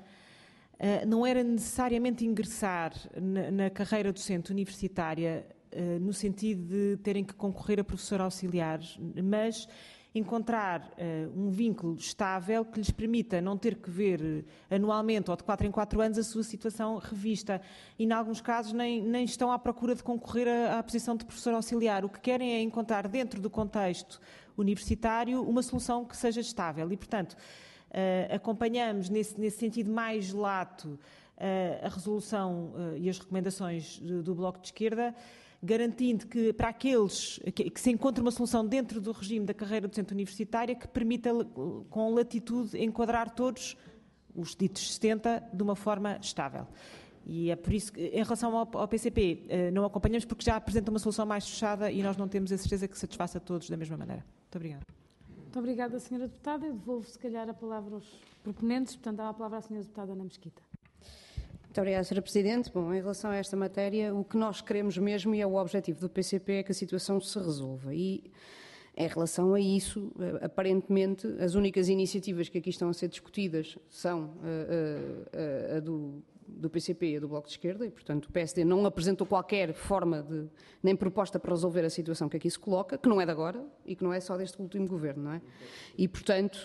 uh, não era necessariamente ingressar na, na carreira docente universitária uh, no sentido de terem que concorrer a professor auxiliar, mas encontrar uh, um vínculo estável que lhes permita não ter que ver anualmente ou de quatro em quatro anos a sua situação revista. E, em alguns casos, nem, nem estão à procura de concorrer à, à posição de professor auxiliar. O que querem é encontrar, dentro do contexto universitário, uma solução que seja estável. E, portanto, uh, acompanhamos, nesse, nesse sentido mais lato, uh, a resolução uh, e as recomendações do, do Bloco de Esquerda, garantindo que para aqueles que, que se encontre uma solução dentro do regime da carreira docente universitária que permita com latitude enquadrar todos os ditos setenta de uma forma estável. E é por isso que, em relação ao, ao P C P, não acompanhamos porque já apresenta uma solução mais fechada e nós não temos a certeza que satisfaça a todos da mesma maneira. Muito obrigada. Muito obrigada, senhora Deputada. Eu devolvo, se calhar, a palavra aos proponentes. Portanto, dá a palavra à senhora Deputada Ana Mesquita. Muito obrigada, senhora Presidente. Bom, em relação a esta matéria, o que nós queremos mesmo, e é o objetivo do P C P, é que a situação se resolva. E, em relação a isso, aparentemente, as únicas iniciativas que aqui estão a ser discutidas são a, a, a do, do P C P e a do Bloco de Esquerda, e, portanto, o P S D não apresentou qualquer forma de, nem proposta para resolver a situação que aqui se coloca, que não é de agora e que não é só deste último governo, não é? E, portanto,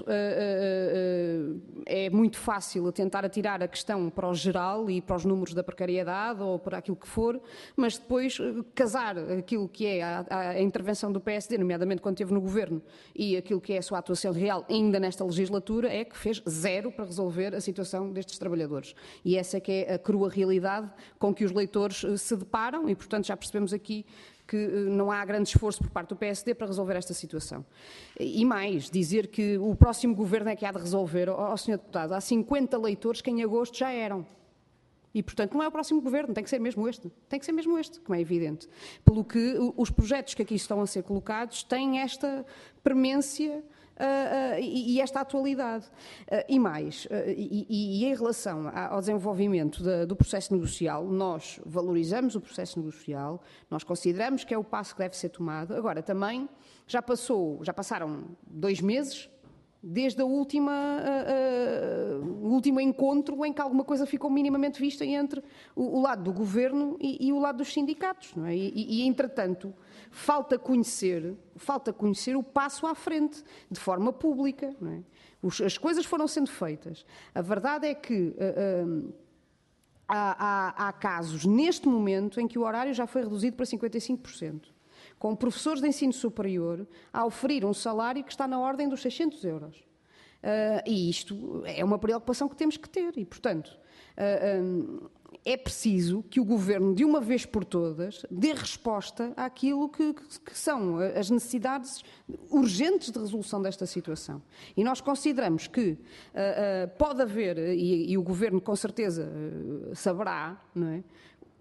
é muito fácil tentar atirar a questão para o geral e para os números da precariedade ou para aquilo que for, mas depois casar aquilo que é a, a intervenção do P S D, nomeadamente quando esteve no governo, e aquilo que é a sua atuação real ainda nesta legislatura, é que fez zero para resolver a situação destes trabalhadores. E essa é que é a crua realidade com que os leitores se deparam e, portanto, já percebemos aqui que não há grande esforço por parte do P S D para resolver esta situação. E mais, dizer que o próximo governo é que há de resolver, ó senhor Deputado, há cinquenta leitores que em agosto já eram. E, portanto, não é o próximo governo, tem que ser mesmo este. Tem que ser mesmo este, como é evidente. Pelo que os projetos que aqui estão a ser colocados têm esta premência Uh, uh, e, e esta atualidade. Uh, e mais, uh, e, e, e em relação ao desenvolvimento de, do processo negocial, nós valorizamos o processo negocial, nós consideramos que é o passo que deve ser tomado. Agora, também já passou, já passaram dois meses desde a última, uh, uh, o último encontro em que alguma coisa ficou minimamente vista entre o, o lado do governo e, e o lado dos sindicatos, não é? E, e, e entretanto, falta conhecer, falta conhecer o passo à frente, de forma pública, não é? Os, as coisas foram sendo feitas. A verdade é que uh, uh, há, há, há casos, neste momento, em que o horário já foi reduzido para cinquenta e cinco por cento. Com professores de ensino superior a oferir um salário que está na ordem dos seiscentos euros. Uh, e isto é uma preocupação que temos que ter. E, portanto, uh, um, é preciso que o Governo, de uma vez por todas, dê resposta àquilo que, que são as necessidades urgentes de resolução desta situação. E nós consideramos que uh, uh, pode haver, e, e o Governo com certeza uh, saberá, não é?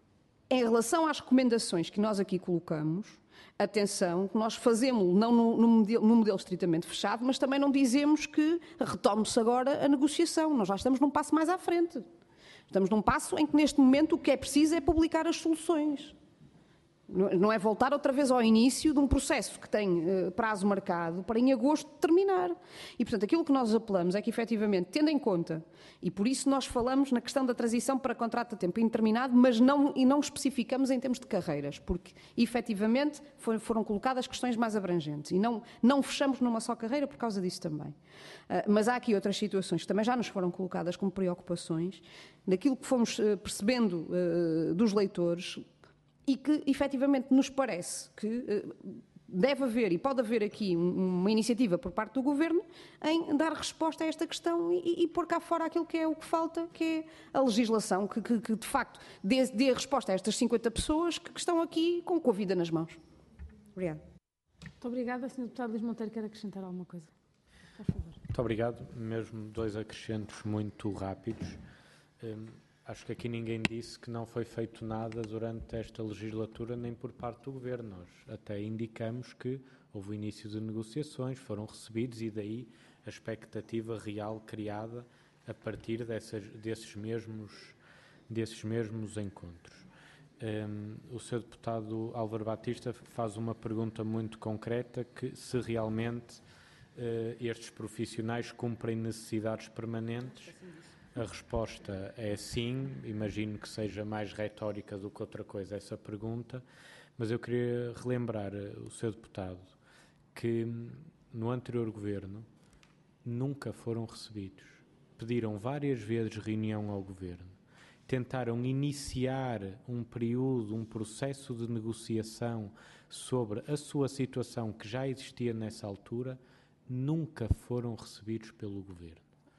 Em relação às recomendações que nós aqui colocamos, atenção, que nós fazemos não no, no, modelo, no modelo estritamente fechado, mas também não dizemos que retome-se agora a negociação. Nós já estamos num passo mais à frente. Estamos num passo em que, neste momento, o que é preciso é publicar as soluções. Não é voltar outra vez ao início de um processo que tem uh, prazo marcado para em agosto terminar. E, portanto, aquilo que nós apelamos é que, efetivamente, tendo em conta, e por isso nós falamos na questão da transição para contrato a tempo indeterminado, mas não, e não especificamos em termos de carreiras, porque, efetivamente, foram, foram colocadas questões mais abrangentes. E não, não fechamos numa só carreira por causa disso também. Uh, mas há aqui outras situações que também já nos foram colocadas como preocupações, daquilo que fomos uh, percebendo uh, dos leitores, e que, efetivamente, nos parece que deve haver e pode haver aqui uma iniciativa por parte do Governo em dar resposta a esta questão e, e pôr cá fora aquilo que é o que falta, que é a legislação, que, que, que de facto dê, dê resposta a estas cinquenta pessoas que, que estão aqui com, com a vida nas mãos. Obrigada. Muito obrigada. senhor Deputado Luís Monteiro, quer acrescentar alguma coisa? Por favor. Muito obrigado. Mesmo dois acrescentos muito rápidos. Um, Acho que aqui ninguém disse que não foi feito nada durante esta legislatura, nem por parte do Governo. Nós até indicamos que houve o início de negociações, foram recebidos e daí a expectativa real criada a partir dessas, desses, mesmos, desses mesmos encontros. Um, o senhor Deputado Álvaro Batista faz uma pergunta muito concreta, que se realmente uh, estes profissionais cumprem necessidades permanentes. A resposta é sim, imagino que seja mais retórica do que outra coisa essa pergunta, mas eu queria relembrar o senhor Deputado que no anterior Governo nunca foram recebidos. Pediram várias vezes reunião ao Governo, tentaram iniciar um período, um processo de negociação sobre a sua situação que já existia nessa altura, nunca foram recebidos pelo Governo.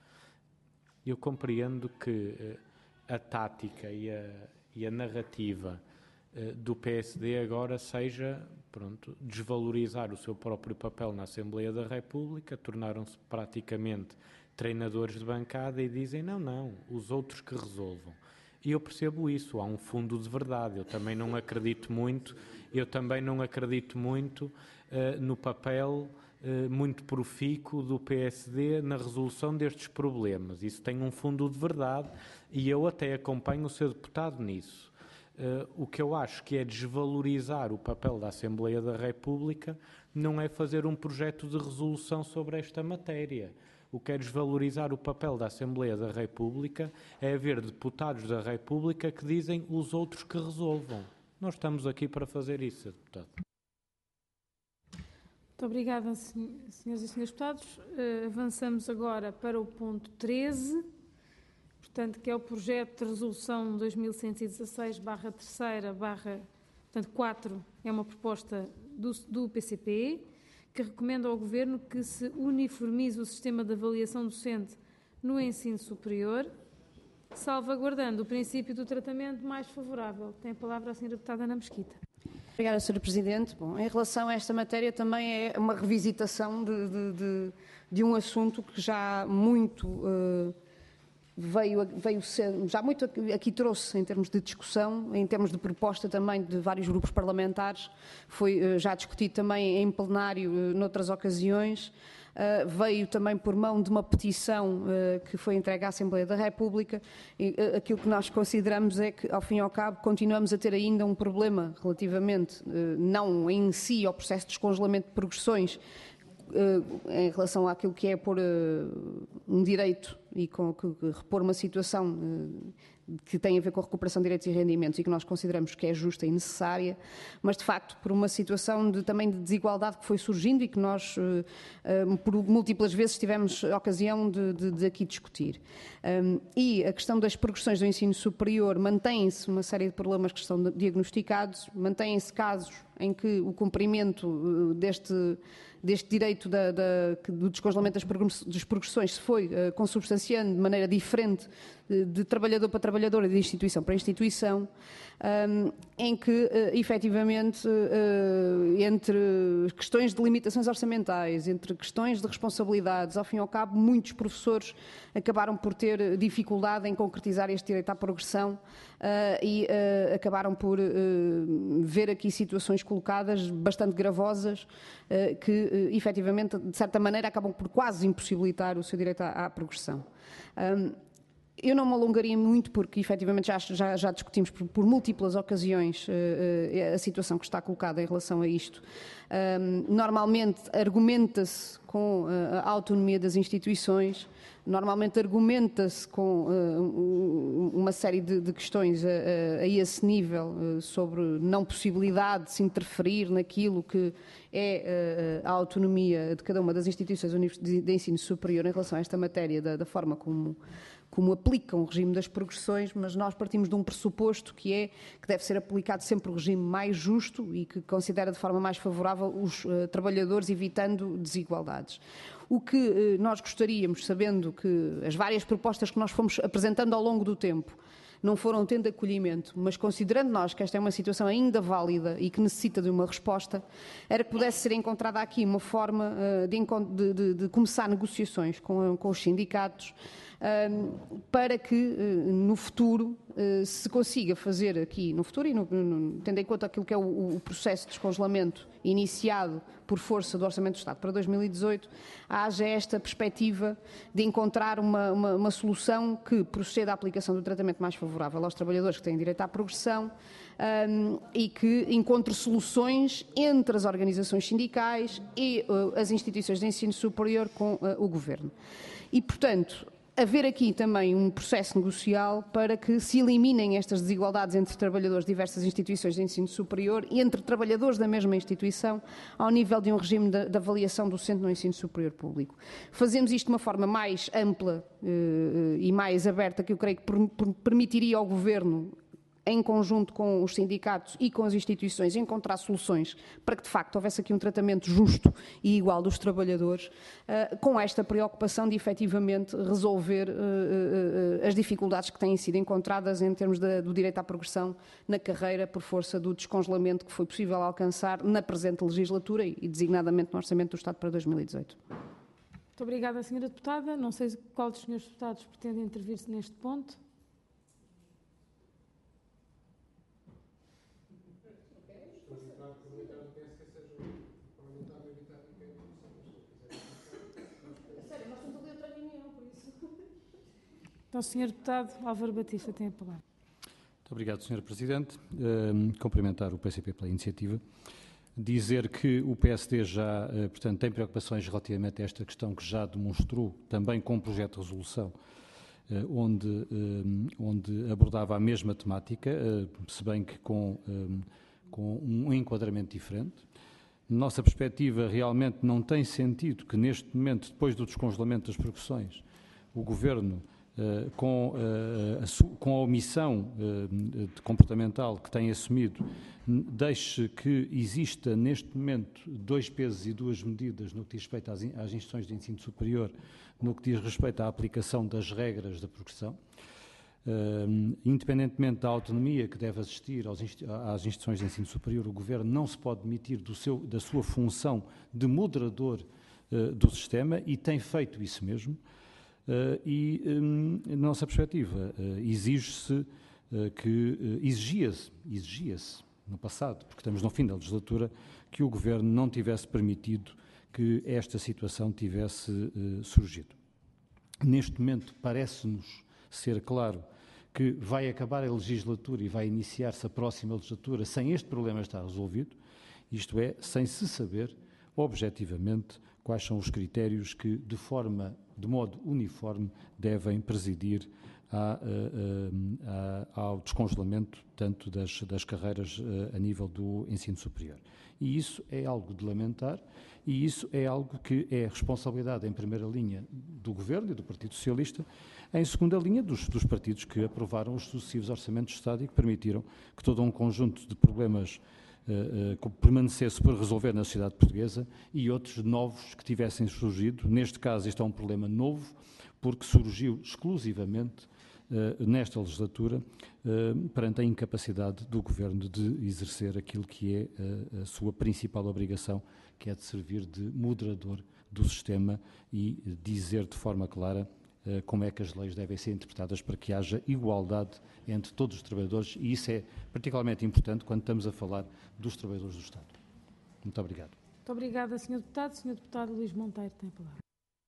Eu compreendo que uh, a tática e a, e a narrativa uh, do P S D agora seja, pronto, desvalorizar o seu próprio papel na Assembleia da República, tornaram-se praticamente treinadores de bancada e dizem não, não, os outros que resolvam. E eu percebo isso, há um fundo de verdade. Eu também não acredito muito, eu também não acredito muito uh, no papel muito profícuo do P S D na resolução destes problemas. Isso tem um fundo de verdade e eu até acompanho o senhor Deputado nisso. Uh, o que eu acho que é desvalorizar o papel da Assembleia da República não é fazer um projeto de resolução sobre esta matéria. O que é desvalorizar o papel da Assembleia da República é haver deputados da República que dizem os outros que resolvam. Nós estamos aqui para fazer isso, senhor Deputado. Muito obrigada, senhoras e senhores deputados. Uh, avançamos agora para o ponto treze, portanto, que é o projeto de resolução dois mil cento e dezasseis barra terceira barra, portanto, quatro, é uma proposta do, do P C P, que recomenda ao Governo que se uniformize o sistema de avaliação docente no ensino superior, salvaguardando o princípio do tratamento mais favorável. Tem a palavra a senhora deputada Ana Mesquita. Obrigada, senhora Presidente. Bom, em relação a esta matéria, também é uma revisitação de, de, de, de um assunto que já muito uh, veio, veio ser, já muito aqui trouxe em termos de discussão, em termos de proposta também de vários grupos parlamentares, foi uh, já discutido também em plenário uh, noutras ocasiões. Uh, veio também por mão de uma petição uh, que foi entregue à Assembleia da República e uh, aquilo que nós consideramos é que, ao fim e ao cabo, continuamos a ter ainda um problema relativamente, uh, não em si ao processo de descongelamento de progressões, uh, em relação àquilo que é pôr uh, um direito e com, que, que repor uma situação uh, que tem a ver com a recuperação de direitos e rendimentos e que nós consideramos que é justa e necessária, mas de facto por uma situação de, também de desigualdade que foi surgindo e que nós uh, uh, por múltiplas vezes tivemos a ocasião de, de, de aqui discutir. Um, e a questão das progressões do ensino superior, mantém-se uma série de problemas que estão diagnosticados, mantêm-se casos em que o cumprimento uh, deste, deste direito da, da, do descongelamento das progressões se foi uh, consubstanciando de maneira diferente de, de trabalhador para trabalhador e de instituição para instituição, um, em que, uh, efetivamente, uh, entre questões de limitações orçamentais, entre questões de responsabilidades, ao fim e ao cabo, muitos professores acabaram por ter dificuldade em concretizar este direito à progressão uh, e uh, acabaram por uh, ver aqui situações colocadas bastante gravosas uh, que, uh, efetivamente, de certa maneira, acabam por quase impossibilitar o seu direito à, à progressão. Um, Eu não me alongaria muito porque, efetivamente, já, já, já discutimos por, por múltiplas ocasiões uh, uh, a situação que está colocada em relação a isto. Um, normalmente argumenta-se com uh, a autonomia das instituições, normalmente argumenta-se com uh, uma série de, de questões a, a, a esse nível uh, sobre não possibilidade de se interferir naquilo que é uh, a autonomia de cada uma das instituições de, de ensino superior em relação a esta matéria, da, da forma como como aplicam o regime das progressões, mas nós partimos de um pressuposto que é que deve ser aplicado sempre o regime mais justo e que considera de forma mais favorável os uh, trabalhadores, evitando desigualdades. O que uh, nós gostaríamos, sabendo que as várias propostas que nós fomos apresentando ao longo do tempo não foram tendo acolhimento, mas considerando nós que esta é uma situação ainda válida e que necessita de uma resposta, era que pudesse ser encontrada aqui uma forma uh, de, de, de começar negociações com, com os sindicatos, Uh, para que uh, no futuro uh, se consiga fazer aqui, no futuro e no, no, tendo em conta aquilo que é o, o processo de descongelamento iniciado por força do Orçamento do Estado para dois mil e dezoito, haja esta perspectiva de encontrar uma, uma, uma solução que proceda à aplicação do tratamento mais favorável aos trabalhadores que têm direito à progressão um, e que encontre soluções entre as organizações sindicais e uh, as instituições de ensino superior com uh, o Governo. E, portanto, haver aqui também um processo negocial para que se eliminem estas desigualdades entre trabalhadores de diversas instituições de ensino superior e entre trabalhadores da mesma instituição ao nível de um regime de, de avaliação docente no ensino superior público. Fazemos isto de uma forma mais ampla eh, e mais aberta, que eu creio que per, per, permitiria ao Governo, em conjunto com os sindicatos e com as instituições, encontrar soluções para que, de facto, houvesse aqui um tratamento justo e igual dos trabalhadores, uh, com esta preocupação de, efetivamente, resolver uh, uh, as dificuldades que têm sido encontradas em termos de, do direito à progressão na carreira por força do descongelamento que foi possível alcançar na presente legislatura e, designadamente, no Orçamento do Estado para dois mil e dezoito. Muito obrigada, senhora Deputada. Não sei qual dos senhores deputados pretende intervir-se neste ponto. Então, senhor Deputado Álvaro Batista tem a palavra. Muito obrigado, senhora Presidente. Uh, cumprimentar o P C P pela iniciativa. Dizer que o P S D já, uh, portanto, tem preocupações relativamente a esta questão que já demonstrou, também com um projeto de resolução, uh, onde, uh, onde abordava a mesma temática, uh, se bem que com, um, com um enquadramento diferente. Nossa perspectiva, realmente não tem sentido que neste momento, depois do descongelamento das progressões, o Governo, Uh, com, uh, a, com a omissão uh, de comportamental que tem assumido, deixe que exista neste momento dois pesos e duas medidas no que diz respeito às, às instituições de ensino superior, no que diz respeito à aplicação das regras da progressão. Uh, independentemente da autonomia que deve existir aos, às instituições de ensino superior, o Governo não se pode demitir do seu, da sua função de moderador uh, do sistema e tem feito isso mesmo. Uh, e, um, na nossa perspectiva, uh, exige-se uh, que, uh, exigia-se, exigia-se no passado, porque estamos no fim da legislatura, que o Governo não tivesse permitido que esta situação tivesse uh, surgido. Neste momento, parece-nos ser claro que vai acabar a legislatura e vai iniciar-se a próxima legislatura sem este problema estar resolvido, isto é, sem se saber, objetivamente, quais são os critérios que, de forma, de modo uniforme, devem presidir à, à, à, ao descongelamento, tanto das, das carreiras a nível do ensino superior. E isso é algo de lamentar, e isso é algo que é responsabilidade, em primeira linha, do Governo e do Partido Socialista, em segunda linha, dos, dos partidos que aprovaram os sucessivos orçamentos de Estado e que permitiram que todo um conjunto de problemas Uh, uh, permanecesse por resolver na sociedade portuguesa e outros novos que tivessem surgido. Neste caso, este é um problema novo, porque surgiu exclusivamente nesta legislatura, perante a incapacidade do Governo de exercer aquilo que é a sua principal obrigação, que é de servir de moderador do sistema e dizer de forma clara como é que as leis devem ser interpretadas para que haja igualdade entre todos os trabalhadores, e isso é particularmente importante quando estamos a falar dos trabalhadores do Estado. Muito obrigado. Muito obrigada, senhor Deputado. senhor Deputado Luís Monteiro tem a palavra.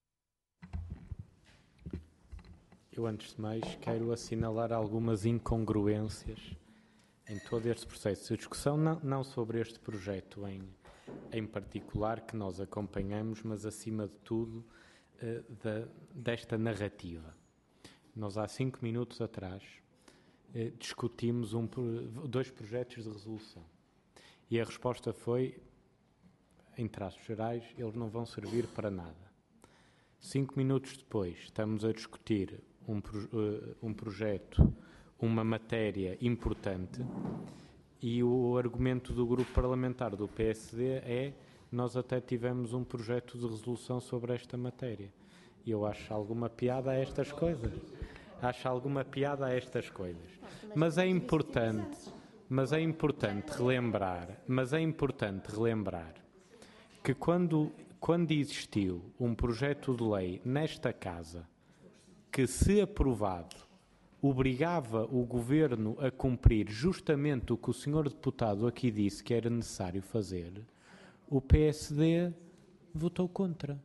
Eu, antes de mais, quero assinalar algumas incongruências em todo este processo de discussão, não, não sobre este projeto em, em particular que nós acompanhamos, mas, acima de tudo, uh, da, desta narrativa. Nós, há cinco minutos atrás, uh, discutimos um, dois projetos de resolução e a resposta foi, em traços gerais, eles não vão servir para nada. Cinco minutos depois, estamos a discutir Um, um projeto, uma matéria importante, e o argumento do grupo parlamentar do P S D é: nós até tivemos um projeto de resolução sobre esta matéria. E eu acho alguma piada a estas coisas. Acho alguma piada a estas coisas. Mas é importante, mas é importante relembrar, mas é importante relembrar que quando, quando existiu um projeto de lei nesta casa que, se aprovado, obrigava o Governo a cumprir justamente o que o senhor Deputado aqui disse que era necessário fazer, o P S D votou contra.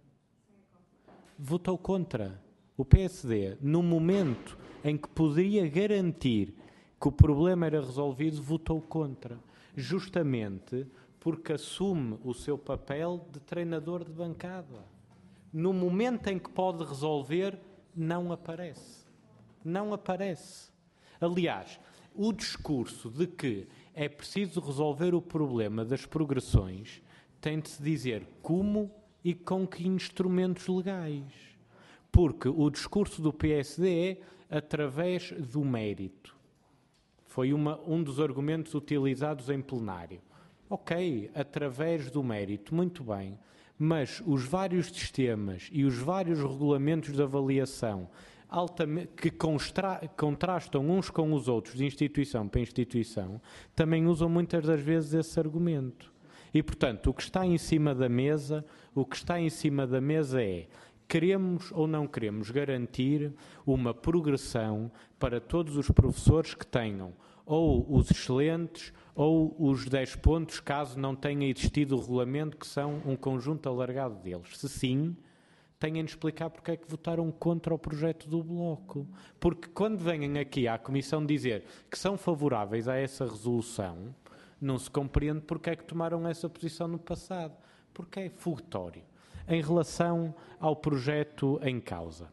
Votou contra. O P S D, no momento em que poderia garantir que o problema era resolvido, votou contra. Justamente porque assume o seu papel de treinador de bancada. No momento em que pode resolver, não aparece. Não aparece. Aliás, o discurso de que é preciso resolver o problema das progressões tem de se dizer como e com que instrumentos legais. Porque o discurso do P S D é através do mérito. Foi uma, um dos argumentos utilizados em plenário. Ok, através do mérito, muito bem. Mas os vários sistemas e os vários regulamentos de avaliação altamente, que constra, contrastam uns com os outros de instituição para instituição, também usam muitas das vezes esse argumento. E, portanto, o que está em cima da mesa, o que está em cima da mesa é: queremos ou não queremos garantir uma progressão para todos os professores que tenham ou os excelentes ou os dez pontos, caso não tenha existido o regulamento, que são um conjunto alargado deles. Se sim, têm de explicar porque é que votaram contra o projeto do Bloco. Porque quando venham aqui à Comissão dizer que são favoráveis a essa resolução, não se compreende porque é que tomaram essa posição no passado. Porque é foguetório. Em relação ao projeto em causa,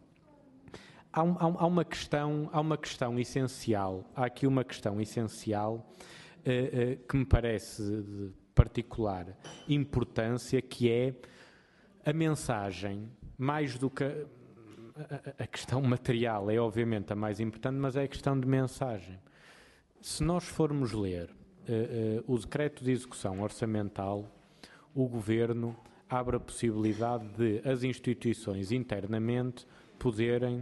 há, um, há uma questão, há uma questão essencial, há aqui uma questão essencial Uh, uh, que me parece de particular importância, que é a mensagem, mais do que a, a, a questão material, é obviamente a mais importante, mas é a questão de mensagem. Se nós formos ler uh, uh, o decreto de execução orçamental, o Governo abre a possibilidade de as instituições internamente poderem uh,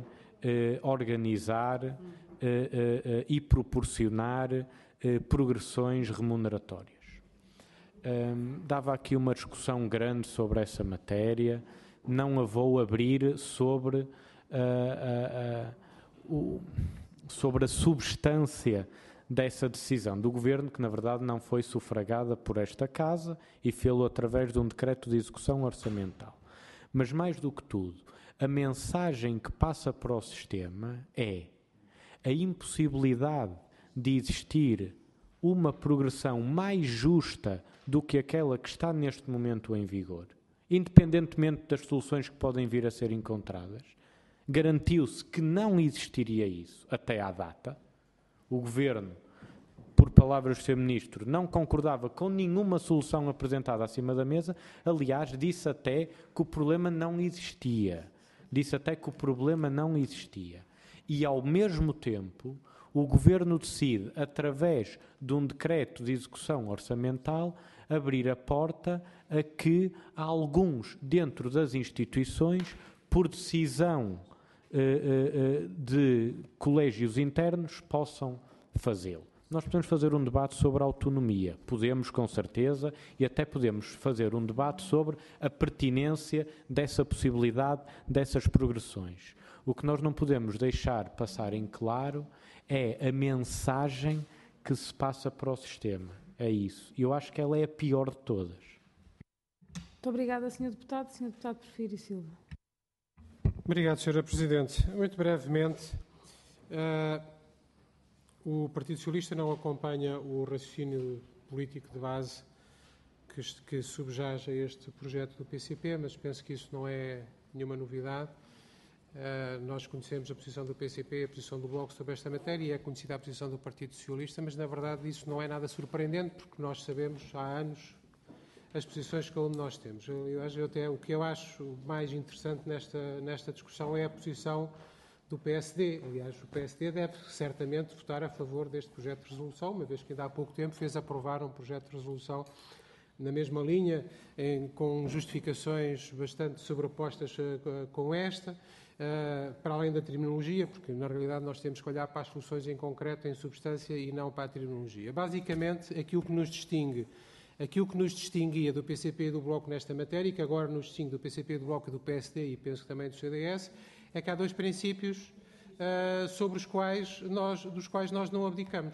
organizar uh, uh, uh, e proporcionar Eh, progressões remuneratórias. Um, dava aqui uma discussão grande sobre essa matéria, não a vou abrir sobre, uh, uh, uh, o, sobre a substância dessa decisão do Governo, que na verdade não foi sufragada por esta Casa e fê-lo através de um decreto de execução orçamental. Mas, mais do que tudo, a mensagem que passa para o sistema é a impossibilidade de existir uma progressão mais justa do que aquela que está neste momento em vigor, independentemente das soluções que podem vir a ser encontradas. Garantiu-se que não existiria isso até à data. O Governo, por palavras do senhor Ministro, não concordava com nenhuma solução apresentada acima da mesa. Aliás, disse até que o problema não existia. Disse até que o problema não existia. E, ao mesmo tempo, o Governo decide, através de um decreto de execução orçamental, abrir a porta a que alguns, dentro das instituições, por decisão de colégios internos possam fazê-lo. Nós podemos fazer um debate sobre a autonomia, podemos com certeza, e até podemos fazer um debate sobre a pertinência dessa possibilidade, dessas progressões. O que nós não podemos deixar passar em claro é a mensagem que se passa para o sistema. É isso. E eu acho que ela é a pior de todas. Muito obrigada, senhor Deputado. senhor Deputado Porfírio Silva. Obrigado, senhora Presidente. Muito brevemente, uh, o Partido Socialista não acompanha o raciocínio político de base que, que subjaz a este projeto do P C P, mas penso que isso não é nenhuma novidade. Uh, nós conhecemos a posição do P C P, a posição do Bloco sobre esta matéria, e é conhecida a posição do Partido Socialista, mas na verdade isso não é nada surpreendente, porque nós sabemos há anos as posições que cada um de nós temos. Eu, eu, até, o que eu acho mais interessante nesta, nesta discussão é a posição do P S D. Aliás, o P S D deve certamente votar a favor deste projeto de resolução, uma vez que ainda há pouco tempo fez aprovar um projeto de resolução na mesma linha, em, com justificações bastante sobrepostas uh, com esta, uh, para além da terminologia, porque na realidade nós temos que olhar para as soluções em concreto, em substância, e não para a terminologia. Basicamente, aquilo que nos distingue Aquilo que nos distinguia do P C P e do Bloco nesta matéria, e que agora nos distingue do P C P, do Bloco e do P S D, e penso que também do C D S, é que há dois princípios uh, sobre os quais nós, dos quais nós não abdicamos.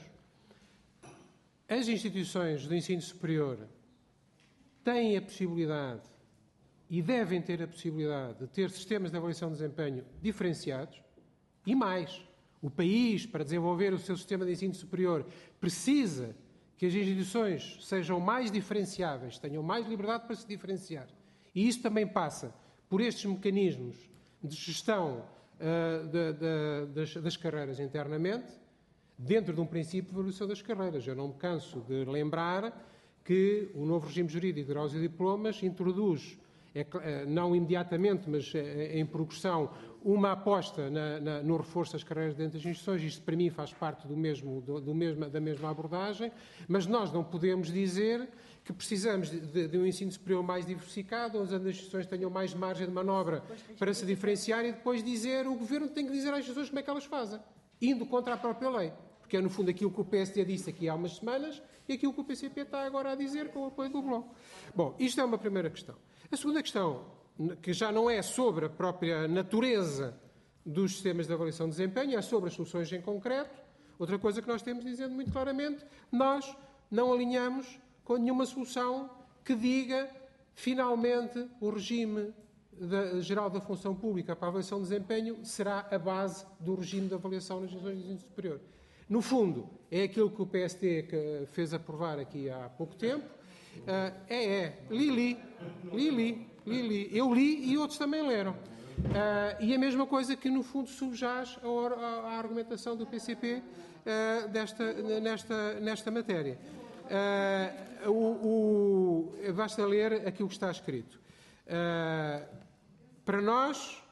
As instituições do ensino superior têm a possibilidade e devem ter a possibilidade de ter sistemas de avaliação de desempenho diferenciados, e mais, o país, para desenvolver o seu sistema de ensino superior, precisa que as instituições sejam mais diferenciáveis, tenham mais liberdade para se diferenciar. E isso também passa por estes mecanismos de gestão uh, de, de, das, das carreiras internamente, dentro de um princípio de evolução das carreiras. Eu não me canso de lembrar que o novo regime jurídico de graus e diplomas introduz, é, não imediatamente, mas em progressão, uma aposta na, na, no reforço das carreiras dentro das instituições. Isto, para mim, faz parte do mesmo, do, do mesmo, da mesma abordagem, mas nós não podemos dizer que precisamos de, de, de um ensino superior mais diversificado, onde as instituições tenham mais margem de manobra para se diferenciar, e depois dizer, o Governo tem que dizer às instituições como é que elas fazem, indo contra a própria lei. Porque é, no fundo, aquilo que o P S D disse aqui há umas semanas e aquilo que o P C P está agora a dizer com o apoio do Bloco. Bom, isto é uma primeira questão. A segunda questão, que já não é sobre a própria natureza dos sistemas de avaliação de desempenho, é sobre as soluções em concreto. Outra coisa que nós temos dizendo muito claramente, nós não alinhamos com nenhuma solução que diga, finalmente, o regime da, geral da função pública para a avaliação de desempenho será a base do regime de avaliação nas instituições de ensino superior. No fundo, é aquilo que o P S D fez aprovar aqui há pouco tempo. Uh, é, é, li, li, li, li, li, li. Eu li e outros também leram. Uh, e a mesma coisa que, no fundo, subjaz a, a, a argumentação do P C P uh, desta, nesta, nesta matéria. Uh, o, o, basta ler aquilo que está escrito. Uh, para nós,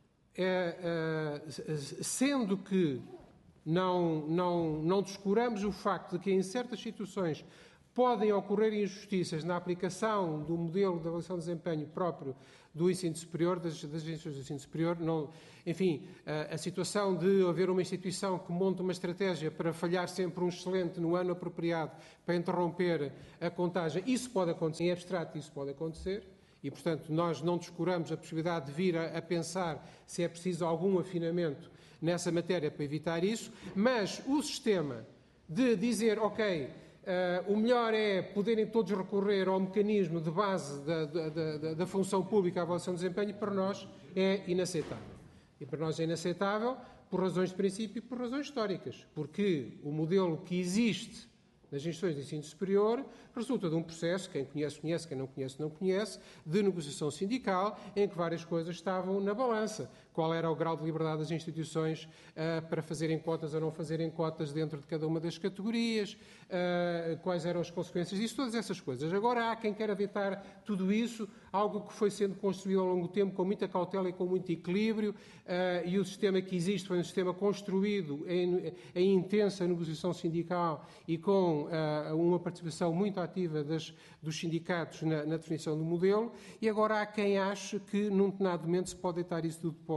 é, uh, sendo que não, não, não descuramos o facto de que em certas situações podem ocorrer injustiças na aplicação do modelo de avaliação de desempenho próprio do ensino superior, das, das instituições do ensino superior. Não, enfim, a, a situação de haver uma instituição que monta uma estratégia para falhar sempre um excelente no ano apropriado para interromper a contagem, isso pode acontecer, em abstrato isso pode acontecer, e, portanto, nós não descuramos a possibilidade de vir a, a pensar se é preciso algum afinamento nessa matéria para evitar isso, mas o sistema de dizer, ok, Uh, o melhor é poderem todos recorrer ao mecanismo de base da, da, da, da função pública à avaliação de desempenho, para nós é inaceitável. E para nós é inaceitável por razões de princípio e por razões históricas, porque o modelo que existe nas instituições de ensino superior resulta de um processo, quem conhece, conhece, quem não conhece, não conhece, de negociação sindical, em que várias coisas estavam na balança. Qual era o grau de liberdade das instituições uh, para fazerem cotas ou não fazerem cotas dentro de cada uma das categorias, uh, quais eram as consequências disso, todas essas coisas. Agora há quem queira vetar tudo isso, algo que foi sendo construído ao longo do tempo com muita cautela e com muito equilíbrio, uh, e o sistema que existe foi um sistema construído em, em intensa negociação sindical e com uh, uma participação muito ativa das, dos sindicatos na, na definição do modelo, e agora há quem ache que num determinado momento se pode deitar isso tudo para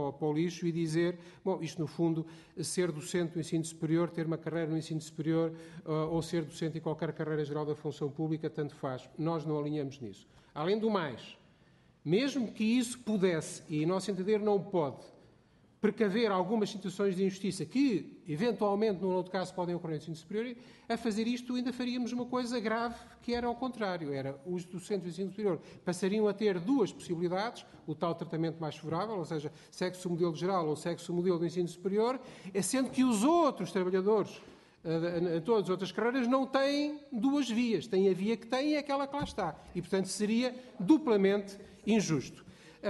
o, para o lixo e dizer, bom, isto no fundo, ser docente no ensino superior, ter uma carreira no ensino superior uh, ou ser docente em qualquer carreira geral da função pública, tanto faz. Nós não alinhamos nisso. Além do mais, mesmo que isso pudesse, e, a nosso entender, não pode, precaver algumas situações de injustiça que, eventualmente, num outro caso, podem ocorrer no ensino superior, a fazer isto ainda faríamos uma coisa grave, que era ao contrário. Era os docentes do ensino superior passariam a ter duas possibilidades, o tal tratamento mais favorável, ou seja, sexo modelo geral ou sexo modelo do ensino superior, sendo que os outros trabalhadores em todas as outras carreiras não têm duas vias. Têm a via que têm e é aquela que lá está. E, portanto, seria duplamente injusto. Uh,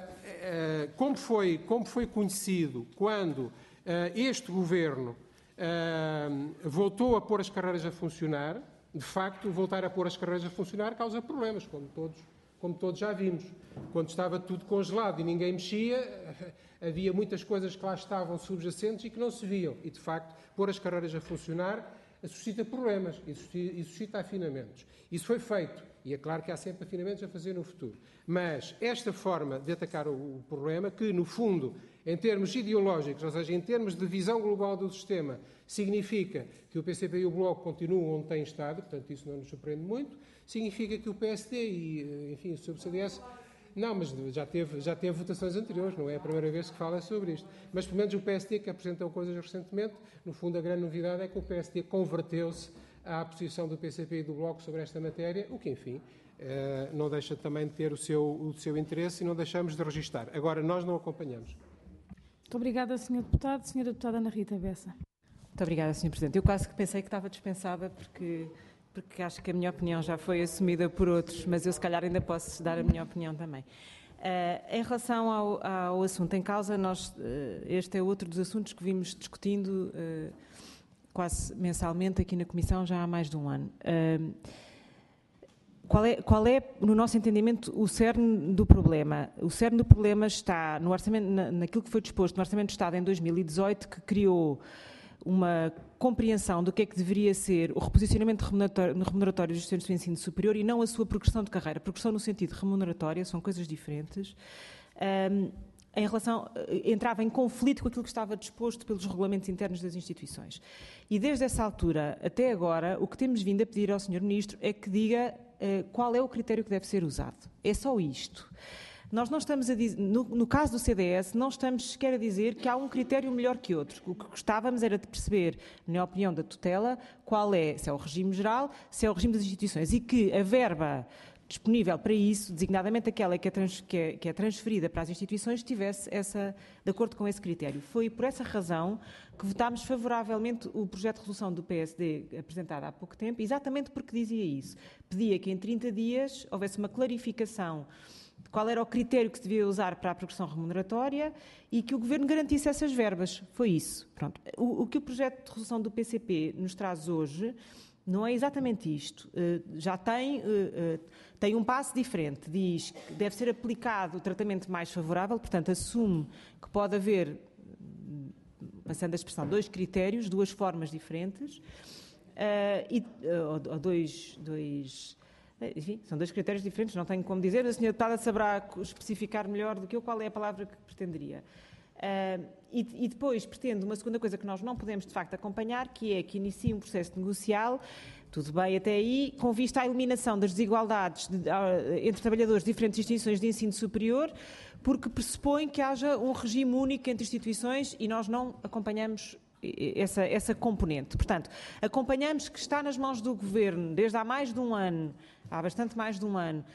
uh, como, foi, como foi conhecido quando uh, este Governo uh, voltou a pôr as carreiras a funcionar, de facto, voltar a pôr as carreiras a funcionar causa problemas, como todos, como todos já vimos. Quando estava tudo congelado e ninguém mexia, havia muitas coisas que lá estavam subjacentes e que não se viam. E, de facto, pôr as carreiras a funcionar suscita problemas e suscita, e suscita afinamentos. Isso foi feito. E é claro que há sempre afinamentos a fazer no futuro. Mas esta forma de atacar o problema, que no fundo, em termos ideológicos, ou seja, em termos de visão global do sistema, significa que o P C P e o Bloco continuam onde têm estado, portanto isso não nos surpreende muito, significa que o P S D e, enfim, o C D S... Não, mas já teve, já teve votações anteriores, não é a primeira vez que fala sobre isto. Mas pelo menos o P S D, que apresentou coisas recentemente, no fundo a grande novidade é que o P S D converteu-se à posição do P C P e do Bloco sobre esta matéria, o que, enfim, não deixa também de ter o seu, o seu interesse e não deixamos de registar. Agora, nós não acompanhamos. Muito obrigada, senhor Deputado. Senhora Deputada Ana Rita Bessa. Muito obrigada, senhor Presidente. Eu quase que pensei que estava dispensada porque... porque acho que a minha opinião já foi assumida por outros, mas eu se calhar ainda posso dar a minha opinião também. Uh, em relação ao, ao assunto em causa, nós, uh, este é outro dos assuntos que vimos discutindo uh, quase mensalmente aqui na Comissão já há mais de um ano. Uh, qual é, qual é, no nosso entendimento, o cerne do problema? O cerne do problema está no orçamento, na, naquilo que foi disposto no Orçamento de Estado em dois mil e dezoito, que criou uma compreensão do que é que deveria ser o reposicionamento remuneratório, remuneratório dos estudantes do ensino superior e não a sua progressão de carreira. Progressão no sentido remuneratória são coisas diferentes. Um, em relação, entrava em conflito com aquilo que estava disposto pelos regulamentos internos das instituições. E desde essa altura até agora, o que temos vindo a pedir ao senhor Ministro é que diga uh, qual é o critério que deve ser usado. É só isto. Nós não estamos a dizer, no, no caso do C D S, não estamos sequer a dizer que há um critério melhor que outro. O que gostávamos era de perceber, na opinião da tutela, qual é, se é o regime geral, se é o regime das instituições e que a verba disponível para isso, designadamente aquela que é, trans, que é, que é transferida para as instituições, estivesse essa, de acordo com esse critério. Foi por essa razão que votámos favoravelmente o projeto de resolução do P S D apresentado há pouco tempo, exatamente porque dizia isso. Pedia que em trinta dias houvesse uma clarificação de qual era o critério que se devia usar para a progressão remuneratória e que o Governo garantisse essas verbas. Foi isso. Pronto. O, o que o projeto de resolução do P C P nos traz hoje não é exatamente isto. Uh, já tem, uh, uh, tem um passo diferente. Diz que deve ser aplicado o tratamento mais favorável, portanto, assume que pode haver, passando a expressão, dois critérios, duas formas diferentes, uh, e, uh, ou, ou dois... dois Enfim, são dois critérios diferentes, não tenho como dizer, a senhora Deputada saberá especificar melhor do que eu qual é a palavra que pretenderia. Uh, e, e depois pretendo uma segunda coisa que nós não podemos de facto acompanhar, que é que inicie um processo negocial, tudo bem até aí, com vista à eliminação das desigualdades de, uh, entre trabalhadores de diferentes instituições de ensino superior, porque pressupõe que haja um regime único entre instituições e nós não acompanhamos essa, essa componente. Portanto, acompanhamos que está nas mãos do Governo, desde há mais de um ano, há bastante mais de um ano,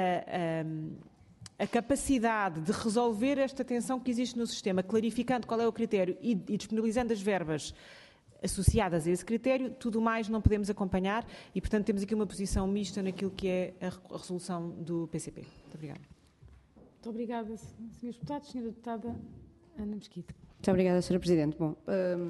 a, a, a capacidade de resolver esta tensão que existe no sistema, clarificando qual é o critério e, e disponibilizando as verbas associadas a esse critério, tudo mais não podemos acompanhar e, portanto, temos aqui uma posição mista naquilo que é a resolução do P C P. Muito obrigada. Muito obrigada, senhores Deputados. Senhora Deputada Ana Mesquita. Muito obrigada, senhora Presidente. Bom,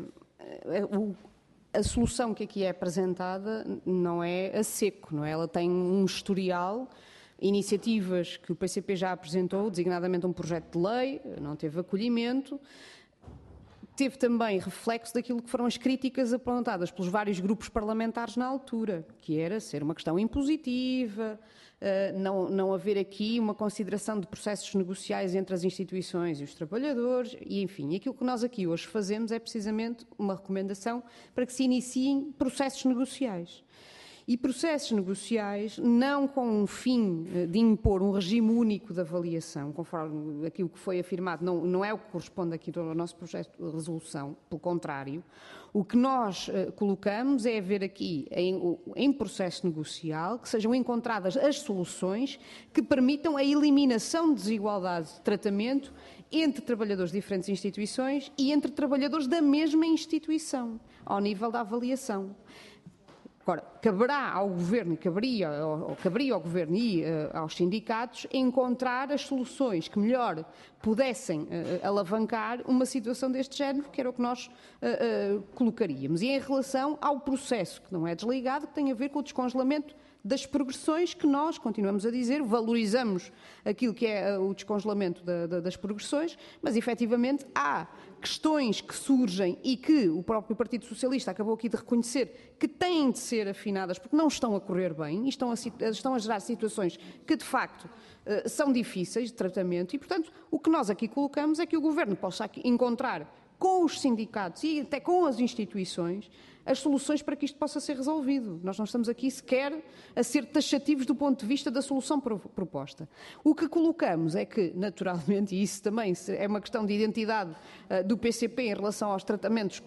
um, a solução que aqui é apresentada não é a seco, não é? Ela tem um historial, iniciativas que o P C P já apresentou, designadamente um projeto de lei, não teve acolhimento. teve também reflexo daquilo que foram as críticas apontadas pelos vários grupos parlamentares na altura, que era ser uma questão impositiva, não, não haver aqui uma consideração de processos negociais entre as instituições e os trabalhadores, e enfim, aquilo que nós aqui hoje fazemos é precisamente uma recomendação para que se iniciem processos negociais. E processos negociais não com o fim de impor um regime único de avaliação, conforme aquilo que foi afirmado, não, não é o que corresponde aqui ao nosso projeto de resolução, pelo contrário. O que nós uh, colocamos é haver aqui, em, em processo negocial, que sejam encontradas as soluções que permitam a eliminação de desigualdade de tratamento entre trabalhadores de diferentes instituições e entre trabalhadores da mesma instituição, ao nível da avaliação. Agora, caberá ao Governo, caberia, ou caberia ao Governo e uh, aos sindicatos encontrar as soluções que melhor pudessem uh, alavancar uma situação deste género, que era o que nós uh, uh, colocaríamos. E em relação ao processo, que não é desligado, que tem a ver com o descongelamento das progressões, que nós, continuamos a dizer, valorizamos aquilo que é o descongelamento da, da, das progressões, mas efetivamente há questões que surgem e que o próprio Partido Socialista acabou aqui de reconhecer que têm de ser afinadas porque não estão a correr bem e estão a, estão a gerar situações que de facto são difíceis de tratamento e, portanto, o que nós aqui colocamos é que o Governo possa encontrar com os sindicatos e até com as instituições as soluções para que isto possa ser resolvido. Nós não estamos aqui sequer a ser taxativos do ponto de vista da solução proposta. O que colocamos é que, naturalmente, e isso também é uma questão de identidade uh, do P C P em relação aos tratamentos,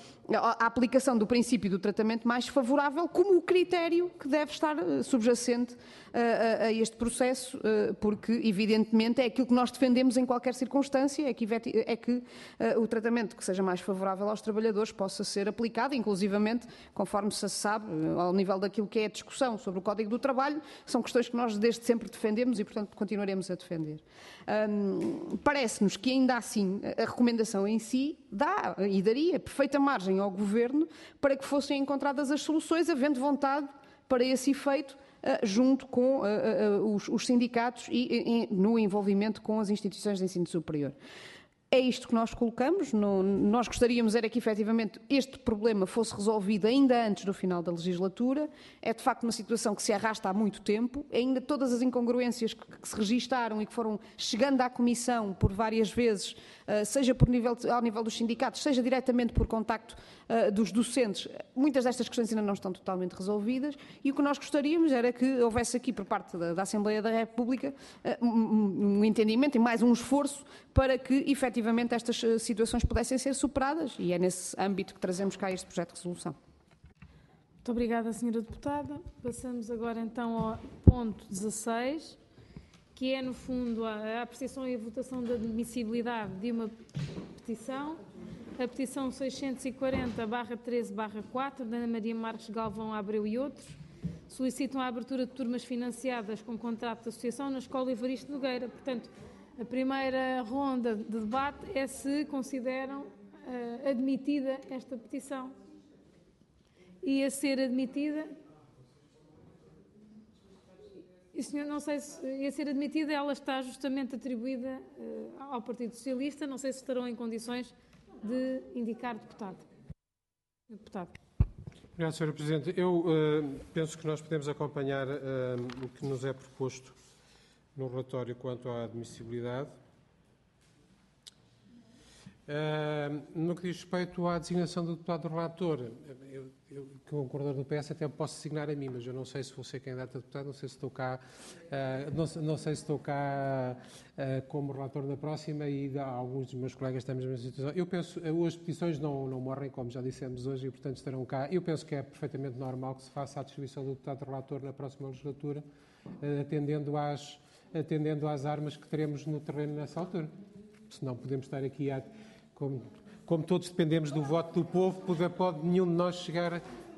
a aplicação do princípio do tratamento mais favorável como o critério que deve estar subjacente a, a, a este processo, porque, evidentemente, é aquilo que nós defendemos em qualquer circunstância, é que, é que uh, o tratamento que seja mais favorável aos trabalhadores possa ser aplicado, inclusivamente, conforme se sabe, ao nível daquilo que é a discussão sobre o Código do Trabalho, são questões que nós desde sempre defendemos e, portanto, continuaremos a defender. Um, parece-nos que, ainda assim, a recomendação em si dá e daria perfeita margem ao Governo para que fossem encontradas as soluções, havendo vontade para esse efeito, uh, junto com uh, uh, os, os sindicatos e, e no envolvimento com as instituições de ensino superior. É isto que nós colocamos. No, nós gostaríamos era que, efetivamente, este problema fosse resolvido ainda antes do final da legislatura. É, de facto, uma situação que se arrasta há muito tempo. Ainda todas as incongruências que, que se registaram e que foram chegando à Comissão por várias vezes, uh, seja por nível, ao nível dos sindicatos, seja diretamente por contacto uh, dos docentes, muitas destas questões ainda não estão totalmente resolvidas. E o que nós gostaríamos era que houvesse aqui, por parte da, da Assembleia da República, uh, um, um entendimento e mais um esforço para que, efetivamente, estas situações pudessem ser superadas e é nesse âmbito que trazemos cá este projeto de resolução. Muito obrigada, senhora Deputada. Passamos agora então ao ponto dezasseis, que é, no fundo, a apreciação e a votação da admissibilidade de uma petição, a petição seiscentos e quarenta barra treze barra quatro, da Ana Maria Marques Galvão Abreu e outros, solicitam a abertura de turmas financiadas com contrato de associação na Escola Evaristo Nogueira. Portanto, a primeira ronda de debate é se consideram uh, admitida esta petição. E a ser admitida, e, senhor, não sei se e a ser admitida, ela está justamente atribuída uh, ao Partido Socialista. Não sei se estarão em condições de indicar deputado. Deputado. Obrigado, senhora Presidente. Eu uh, penso que nós podemos acompanhar uh, o que nos é proposto no relatório quanto à admissibilidade. Uh, no que diz respeito à designação do deputado relator, eu, eu, como coordenador do P S, até posso designar a mim, mas eu não sei se vou ser candidato a deputado, não sei se estou cá, uh, não, não sei se estou cá uh, como relator na próxima e alguns dos meus colegas estamos na mesma situação. Eu penso, uh, as petições não, não morrem, como já dissemos hoje, e portanto estarão cá. Eu penso que é perfeitamente normal que se faça a distribuição do deputado relator na próxima legislatura, uh, atendendo às atendendo às armas que teremos no terreno nessa altura. Senão podemos estar aqui, a, como, como todos dependemos do voto do povo, pode, pode nenhum de nós chegar a...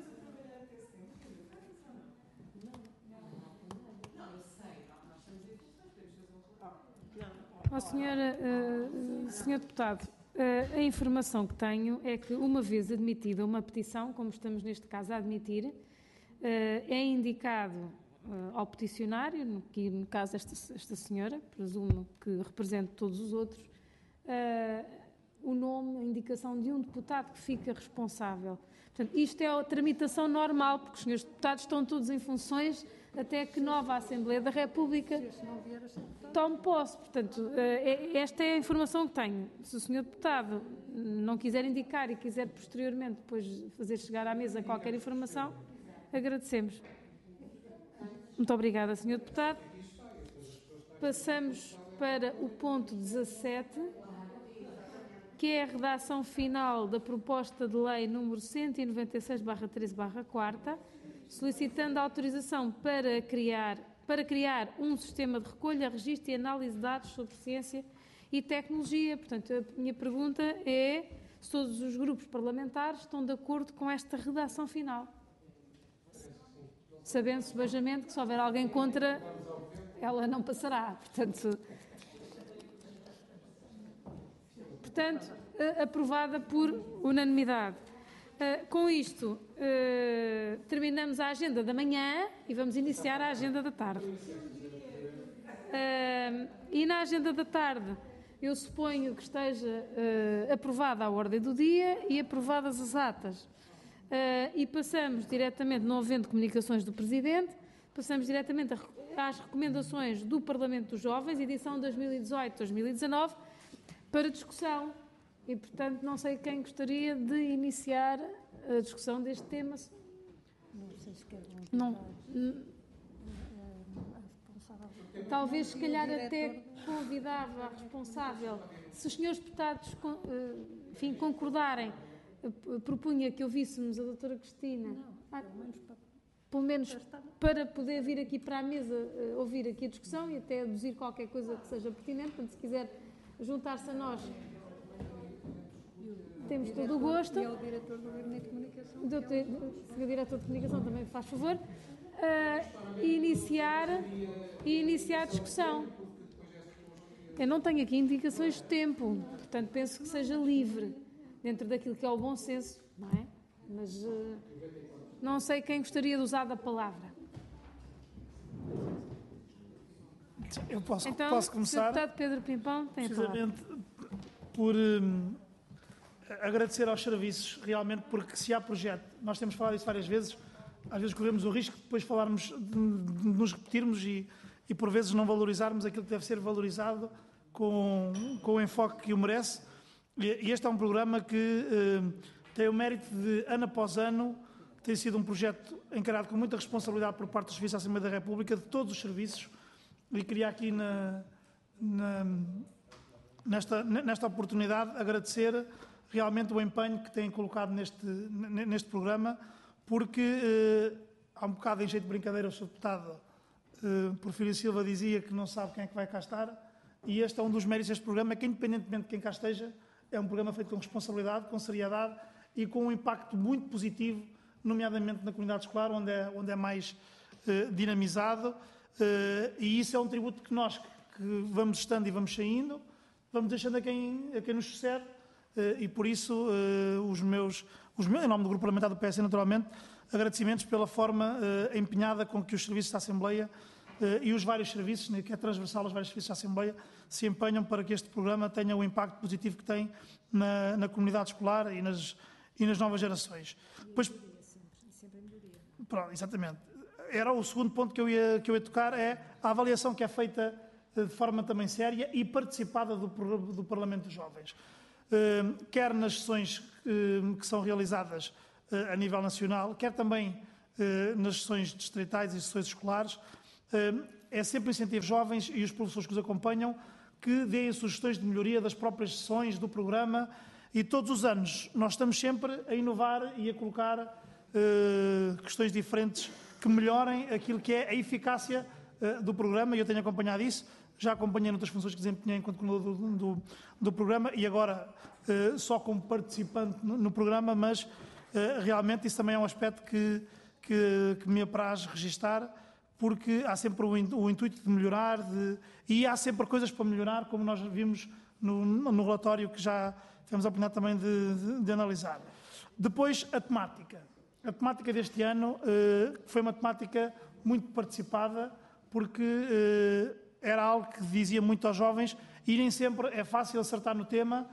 Oh, senhora, uh, senhor Deputado, uh, a informação que tenho é que, uma vez admitida uma petição, como estamos neste caso a admitir, uh, é indicado ao peticionário, que no caso esta, esta senhora, presumo que represente todos os outros, uh, o nome, a indicação de um deputado que fica responsável. Portanto, isto é a tramitação normal, porque os senhores deputados estão todos em funções até que nova Assembleia da República tome posse. Portanto, esta é a informação que tenho. Se o senhor deputado não quiser indicar e quiser posteriormente depois fazer chegar à mesa qualquer informação, agradecemos. Muito obrigada, senhor deputado. Passamos para o ponto dezassete, que é a redação final da proposta de lei número cento e noventa e seis barra treze barra quatro, solicitando autorização para criar, para criar um sistema de recolha, registro e análise de dados sobre ciência e tecnologia. Portanto, a minha pergunta é se todos os grupos parlamentares estão de acordo com esta redação final. Sabendo sebejamente que se houver alguém contra, ela não passará. Portanto, portanto aprovada por unanimidade. Uh, com isto, uh, terminamos a agenda da manhã e vamos iniciar a agenda da tarde. Uh, e na agenda da tarde, eu suponho que esteja uh, aprovada a ordem do dia e aprovadas as atas. Uh, e passamos diretamente, não havendo comunicações do Presidente, passamos diretamente a, às recomendações do Parlamento dos Jovens, edição dois mil e dezoito dois mil e dezanove, para discussão. E, portanto, não sei quem gostaria de iniciar a discussão deste tema. Não sei se quer não, Talvez, se calhar, até convidava a responsável, se os senhores deputados enfim, concordarem, propunha que ouvíssemos a doutora Cristina, ah, pelo menos para poder vir aqui para a mesa, ouvir aqui a discussão e até aduzir qualquer coisa que seja pertinente. Portanto, se quiser juntar-se a nós, temos todo o gosto. E ao diretor do Gabinete de Comunicação. O senhor diretor de Comunicação também faz favor. Uh, iniciar, e iniciar a discussão. Eu não tenho aqui indicações de tempo, portanto penso que seja livre, dentro daquilo que é o bom senso, não é? Mas uh, não sei quem gostaria de usar a palavra. Eu posso, então, posso começar. O deputado Pedro Pimpão tem a palavra. Por um, agradecer aos serviços, realmente, porque se há projeto, nós temos falado isso várias vezes, às vezes corremos o risco de depois falarmos, de, de nos repetirmos e, e por vezes não valorizarmos aquilo que deve ser valorizado com, com o enfoque que o merece. E, e este é um programa que um, tem o mérito de, ano após ano, tem sido um projeto encarado com muita responsabilidade por parte do Serviço da Assembleia da República, de todos os serviços, e queria aqui na, na Nesta, nesta oportunidade, agradecer realmente o empenho que têm colocado neste, neste programa, porque eh, há um bocado em jeito de brincadeira o senhor deputado eh, Porfírio Silva dizia que não sabe quem é que vai cá estar, e este é um dos méritos deste programa, é que independentemente de quem cá esteja, é um programa feito com responsabilidade, com seriedade e com um impacto muito positivo, nomeadamente na comunidade escolar, onde é, onde é mais eh, dinamizado, eh, e isso é um tributo que nós, que vamos estando e vamos saindo, vamos deixando a quem, a quem nos sucede, uh, e por isso uh, os, meus, os meus, em nome do Grupo Parlamentar do P S, naturalmente, agradecimentos pela forma uh, empenhada com que os serviços da Assembleia uh, e os vários serviços, né, que é transversal aos vários serviços da Assembleia, se empenham para que este programa tenha o impacto positivo que tem na, na comunidade escolar e nas, e nas novas gerações. Pois, pronto, exatamente. Era o segundo ponto que eu ia, que eu ia tocar, é a avaliação que é feita de forma também séria e participada do, do Parlamento dos Jovens. Uh, quer nas sessões uh, que são realizadas uh, a nível nacional, quer também uh, nas sessões distritais e sessões escolares, uh, é sempre incentivo aos jovens e os professores que os acompanham que deem sugestões de melhoria das próprias sessões do programa, e todos os anos nós estamos sempre a inovar e a colocar uh, questões diferentes que melhorem aquilo que é a eficácia uh, do programa, e eu tenho acompanhado isso. Já acompanhei noutras funções que desempenhei enquanto coordenador do, do, do programa e agora uh, só como participante no, no programa, mas uh, realmente isso também é um aspecto que, que, que me apraz registar, porque há sempre o, o intuito de melhorar de, e há sempre coisas para melhorar, como nós vimos no, no relatório que já tivemos a oportunidade também de, de, de analisar. Depois, a temática. A temática deste ano uh, foi uma temática muito participada, porque uh, era algo que dizia muito aos jovens e nem sempre é fácil acertar no tema,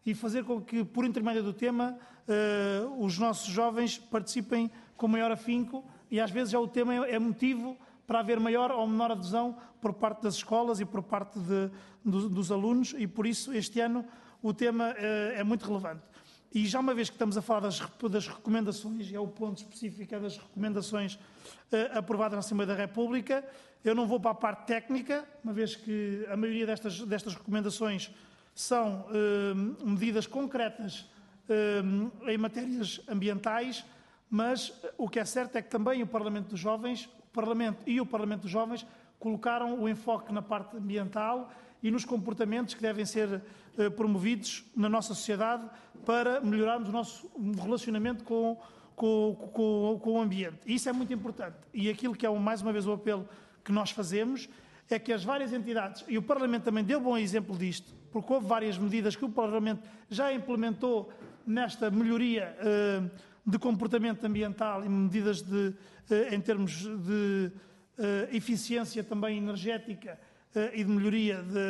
e fazer com que, por intermédio do tema, uh, os nossos jovens participem com maior afinco e às vezes já o tema é motivo para haver maior ou menor adesão por parte das escolas e por parte de, do, dos alunos e por isso este ano o tema uh, é muito relevante. E já uma vez que estamos a falar das, das recomendações, e é o ponto específico das recomendações uh, aprovadas na Assembleia da República, eu não vou para a parte técnica, uma vez que a maioria destas, destas recomendações são uh, medidas concretas uh, em matérias ambientais, mas o que é certo é que também o Parlamento dos Jovens, o Parlamento e o Parlamento dos Jovens colocaram o enfoque na parte ambiental e nos comportamentos que devem ser uh, promovidos na nossa sociedade para melhorarmos o nosso relacionamento com, com, com, com o ambiente. E isso é muito importante. E aquilo que é, mais uma vez, o apelo que nós fazemos é que as várias entidades, e o Parlamento também deu bom exemplo disto, porque houve várias medidas que o Parlamento já implementou nesta melhoria uh, de comportamento ambiental e medidas de, uh, em termos de uh, eficiência também energética uh, e de melhoria de,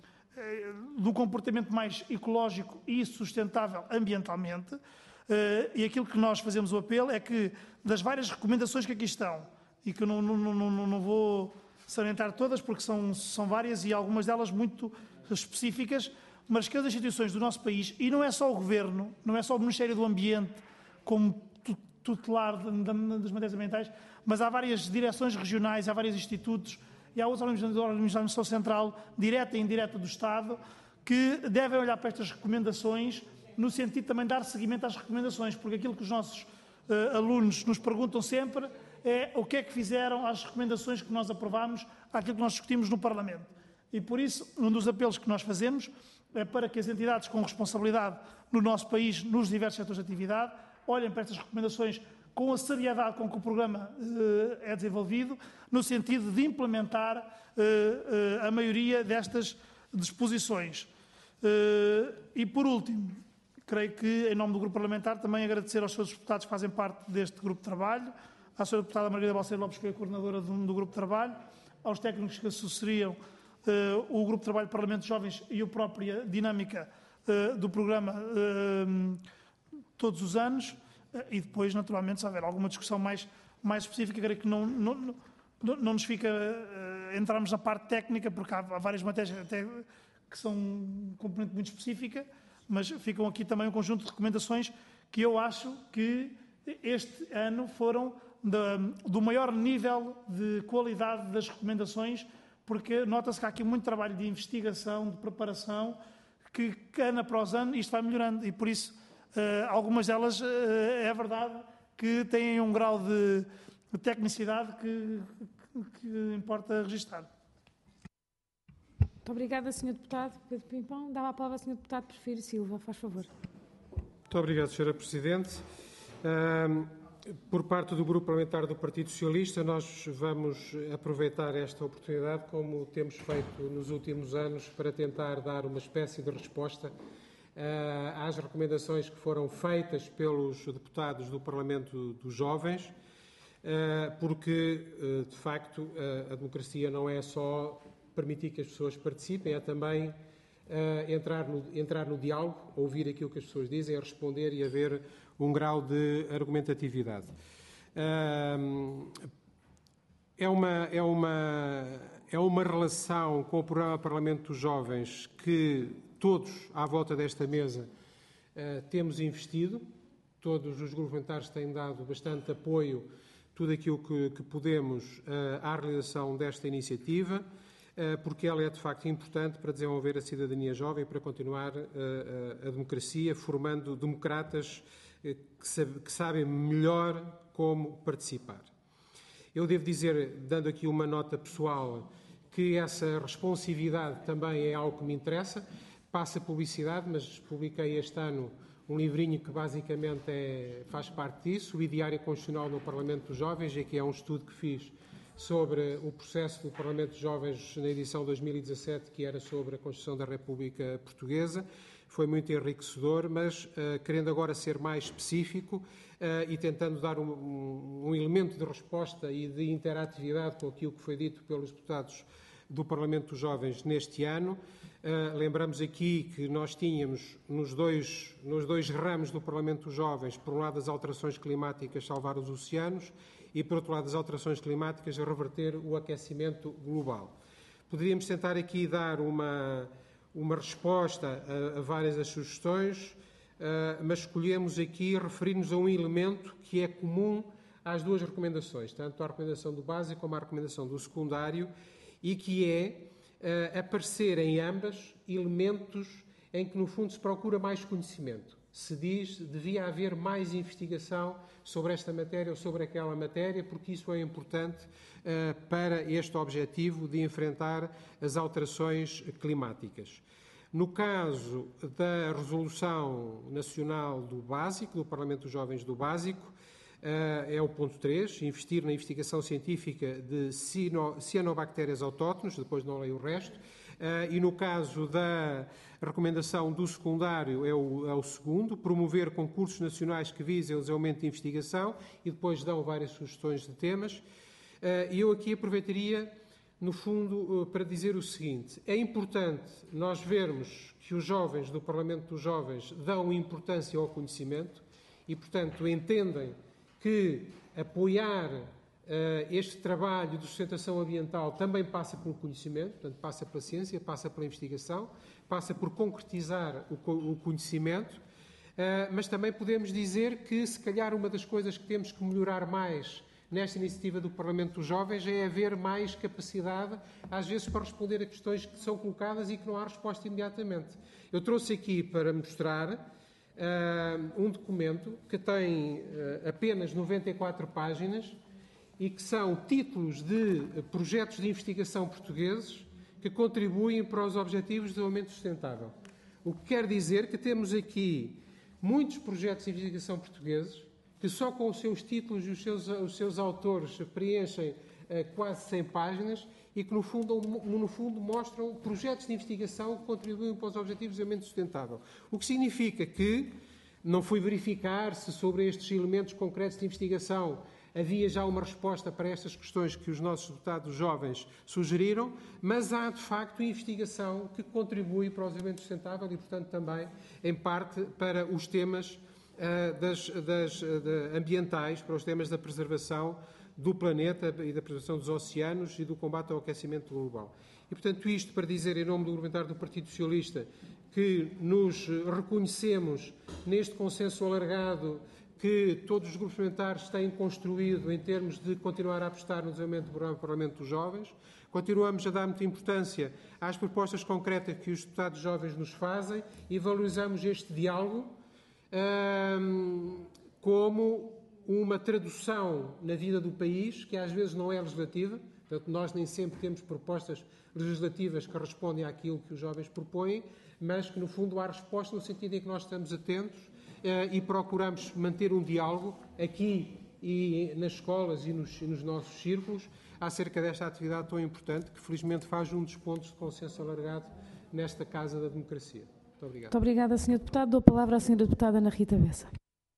uh, do comportamento mais ecológico e sustentável ambientalmente. Uh, e aquilo que nós fazemos o apelo é que, das várias recomendações que aqui estão, e que eu não, não, não, não vou salientar todas, porque são, são várias e algumas delas muito específicas, mas que as instituições do nosso país, e não é só o Governo, não é só o Ministério do Ambiente, como tutelar das matérias ambientais, mas há várias direções regionais, há vários institutos, e há outros organismos da Administração Central, direta e indireta do Estado, que devem olhar para estas recomendações, no sentido também de dar seguimento às recomendações, porque aquilo que os nossos uh, alunos nos perguntam sempre é o que é que fizeram às recomendações que nós aprovámos, àquilo que nós discutimos no Parlamento. E por isso, um dos apelos que nós fazemos é para que as entidades com responsabilidade no nosso país, nos diversos setores de atividade, olhem para estas recomendações com a seriedade com que o programa uh, é desenvolvido, no sentido de implementar uh, uh, a maioria destas disposições. Uh, e, por último, creio que, em nome do Grupo Parlamentar, também agradecer aos seus deputados que fazem parte deste grupo de trabalho, à senhora deputada Margarida Balseiro Lopes, que foi a coordenadora do, do grupo de trabalho, aos técnicos que associariam uh, o grupo de trabalho do Parlamento de Jovens e a própria dinâmica uh, do programa uh, todos os anos, uh, e depois, naturalmente, se houver alguma discussão mais, mais específica, creio que não, não, não, não nos fica uh, entrarmos na parte técnica, porque há, há várias matérias até que são um componente muito específica, mas ficam aqui também um conjunto de recomendações que eu acho que este ano foram do maior nível de qualidade das recomendações, porque nota-se que há aqui muito trabalho de investigação, de preparação, que ano após ano isto vai melhorando e por isso algumas delas é verdade que têm um grau de tecnicidade que, que importa registar. Muito obrigada, senhor Deputado Pedro Pimpão. Dava a palavra ao senhor Deputado Porfírio Silva, faz favor. Muito obrigado, senhora Presidente. Um... Por parte do Grupo Parlamentar do Partido Socialista, nós vamos aproveitar esta oportunidade, como temos feito nos últimos anos, para tentar dar uma espécie de resposta uh, às recomendações que foram feitas pelos deputados do Parlamento dos Jovens, uh, porque, uh, de facto, uh, a democracia não é só permitir que as pessoas participem, é também uh, entrar, no, entrar no diálogo, ouvir aquilo que as pessoas dizem, responder e haver um grau de argumentatividade. É uma, é, uma, é uma relação com o programa Parlamento dos Jovens que todos, à volta desta mesa, temos investido. Todos os grupos parlamentares têm dado bastante apoio, tudo aquilo que, que podemos, à realização desta iniciativa, porque ela é, de facto, importante para desenvolver a cidadania jovem e para continuar a, a, a democracia, formando democratas que sabem melhor como participar. Eu devo dizer, dando aqui uma nota pessoal, que essa responsividade também é algo que me interessa. Passa publicidade, mas publiquei este ano um livrinho que basicamente é, faz parte disso, o Ideário Constitucional no Parlamento dos Jovens, e que é um estudo que fiz sobre o processo do Parlamento dos Jovens na edição dois mil e dezassete, que era sobre a Constituição da República Portuguesa. Foi muito enriquecedor, mas uh, querendo agora ser mais específico uh, e tentando dar um, um, um elemento de resposta e de interatividade com aquilo que foi dito pelos deputados do Parlamento dos Jovens neste ano, Uh, lembramos aqui que nós tínhamos nos dois, nos dois ramos do Parlamento dos Jovens, por um lado as alterações climáticas salvar os oceanos e por outro lado as alterações climáticas reverter o aquecimento global. Poderíamos tentar aqui dar uma, uma resposta a, a várias das sugestões, uh, mas escolhemos aqui referir-nos a um elemento que é comum às duas recomendações, tanto à recomendação do básico como à recomendação do secundário, e que é Uh, aparecer em ambas elementos em que, no fundo, se procura mais conhecimento. Se diz que devia haver mais investigação sobre esta matéria ou sobre aquela matéria, porque isso é importante uh, para este objetivo de enfrentar as alterações climáticas. No caso da Resolução Nacional do Básico, do Parlamento dos Jovens do Básico, Uh, é o ponto três, investir na investigação científica de ciano, cianobactérias autóctones, depois não leio o resto, uh, e no caso da recomendação do secundário é o, é o segundo, promover concursos nacionais que visem o desenvolvimento de investigação, e depois dão várias sugestões de temas. E uh, eu aqui aproveitaria, no fundo, uh, para dizer o seguinte: é importante nós vermos que os jovens do Parlamento dos Jovens dão importância ao conhecimento e, portanto, entendem que apoiar uh, este trabalho de sustentação ambiental também passa pelo conhecimento, portanto, passa pela ciência, passa pela investigação, passa por concretizar o, o conhecimento, uh, mas também podemos dizer que, se calhar, uma das coisas que temos que melhorar mais nesta iniciativa do Parlamento dos Jovens é haver mais capacidade, às vezes, para responder a questões que são colocadas e que não há resposta imediatamente. Eu trouxe aqui para mostrar Uh, um documento que tem uh, apenas noventa e quatro páginas e que são títulos de uh, projetos de investigação portugueses que contribuem para os Objetivos de Desenvolvimento Sustentável. O que quer dizer que temos aqui muitos projetos de investigação portugueses que só com os seus títulos e os seus, os seus autores preenchem uh, quase cem páginas e que, no fundo, no fundo, mostram projetos de investigação que contribuem para os Objetivos de Desenvolvimento Sustentável. O que significa que não fui verificar se sobre estes elementos concretos de investigação havia já uma resposta para estas questões que os nossos deputados jovens sugeriram, mas há, de facto, investigação que contribui para o desenvolvimento sustentável e, portanto, também, em parte, para os temas uh, das, das, uh, de, ambientais, para os temas da preservação do planeta e da preservação dos oceanos e do combate ao aquecimento global. E, portanto, isto para dizer, em nome do Parlamentar do Partido Socialista, que nos reconhecemos neste consenso alargado que todos os grupos parlamentares têm construído em termos de continuar a apostar no desenvolvimento do programa do Parlamento dos Jovens. Continuamos a dar muita importância às propostas concretas que os deputados jovens nos fazem e valorizamos este diálogo hum, como uma tradução na vida do país, que às vezes não é legislativa. Portanto, nós nem sempre temos propostas legislativas que respondem àquilo que os jovens propõem, mas que, no fundo, há resposta no sentido em que nós estamos atentos eh, e procuramos manter um diálogo aqui e nas escolas e nos, e nos nossos círculos acerca desta atividade tão importante que, felizmente, faz um dos pontos de consenso alargado nesta Casa da Democracia. Muito obrigado. Muito obrigada, senhor Deputado. Dou a palavra à senhora Deputada Ana Rita Bessa.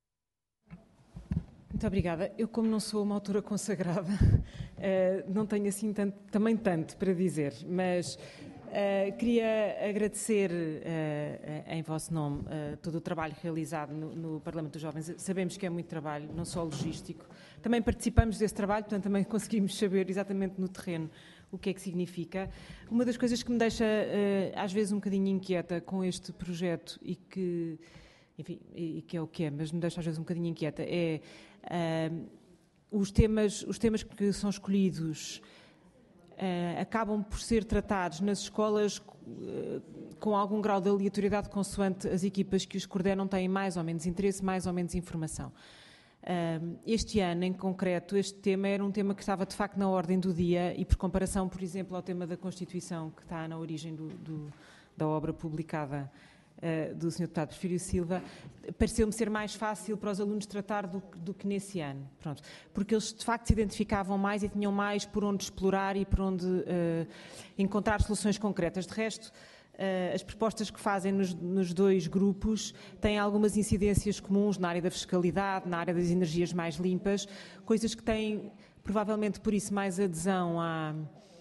Muito obrigada. Eu, como não sou uma autora consagrada, não tenho assim tanto, também tanto para dizer, mas Uh, queria agradecer uh, em vosso nome uh, todo o trabalho realizado no, no Parlamento dos Jovens. Sabemos que é muito trabalho, não só logístico. Também participamos desse trabalho, portanto também conseguimos saber exatamente no terreno o que é que significa. Uma das coisas que me deixa uh, às vezes um bocadinho inquieta com este projeto e que, enfim, e que é o que é, mas me deixa às vezes um bocadinho inquieta, é uh, os temas, os temas que são escolhidos Uh, acabam por ser tratados nas escolas uh, com algum grau de aleatoriedade consoante as equipas que os coordenam têm mais ou menos interesse, mais ou menos informação. Uh, este ano, em concreto, este tema era um tema que estava de facto na ordem do dia e, por comparação, por exemplo, ao tema da Constituição, que está na origem do, do, da obra publicada Uh, do senhor Deputado Porfírio Silva, pareceu-me ser mais fácil para os alunos tratar do, do que nesse ano. Pronto. Porque eles, de facto, se identificavam mais e tinham mais por onde explorar e por onde uh, encontrar soluções concretas. De resto, uh, as propostas que fazem nos, nos dois grupos têm algumas incidências comuns na área da fiscalidade, na área das energias mais limpas, coisas que têm, provavelmente, por isso, mais adesão à...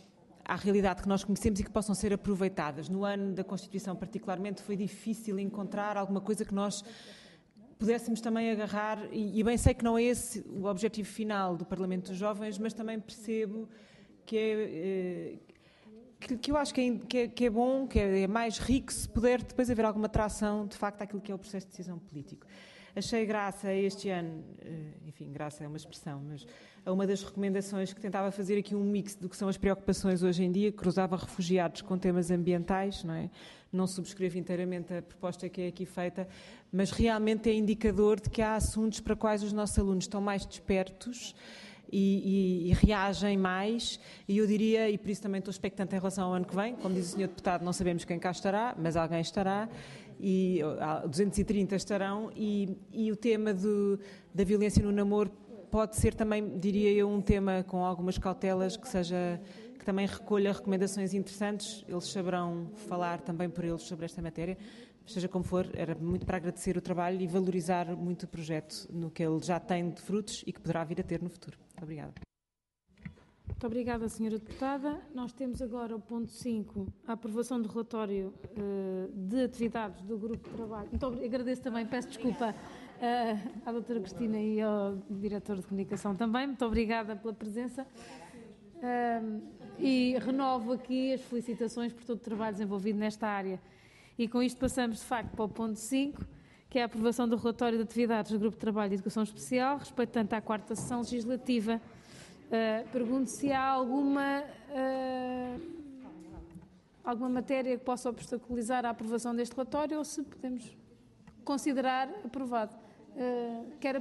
à realidade que nós conhecemos e que possam ser aproveitadas. No ano da Constituição, particularmente, foi difícil encontrar alguma coisa que nós pudéssemos também agarrar, e, e bem sei que não é esse o objetivo final do Parlamento dos Jovens, mas também percebo que é, que, que eu acho que é, que, é, que é bom, que é, é mais rico se puder depois haver alguma tração, de facto, àquilo que é o processo de decisão político. Achei graça este ano, enfim, graça é uma expressão, mas a uma das recomendações que tentava fazer aqui um mix do que são as preocupações hoje em dia, cruzava refugiados com temas ambientais, não é? Não subscrevo inteiramente a proposta que é aqui feita, mas realmente é indicador de que há assuntos para quais os nossos alunos estão mais despertos e, e, e reagem mais, e eu diria, e por isso também estou expectante em relação ao ano que vem, como diz o senhor Deputado, não sabemos quem cá estará, mas alguém estará, e duzentos e trinta estarão, e, e o tema do, da violência no namoro pode ser também, diria eu, um tema com algumas cautelas, que seja, que também recolha recomendações interessantes. Eles saberão falar também por eles sobre esta matéria. Seja como for, era muito para agradecer o trabalho e valorizar muito o projeto no que ele já tem de frutos e que poderá vir a ter no futuro. Muito obrigada. Muito obrigada, senhora Deputada. Nós temos agora o ponto cinco, a aprovação do relatório uh, de atividades do Grupo de Trabalho. Muito obrigada. Agradeço também, peço desculpa uh, à doutora Cristina e ao Diretor de Comunicação também. Muito obrigada pela presença. Uh, e renovo aqui as felicitações por todo o trabalho desenvolvido nesta área. E com isto passamos, de facto, para o ponto cinco, que é a aprovação do relatório de atividades do Grupo de Trabalho de Educação Especial, respeitante à quarta sessão legislativa. Uh, pergunto se há alguma, uh, alguma matéria que possa obstaculizar a aprovação deste relatório ou se podemos considerar aprovado. Uh, quer...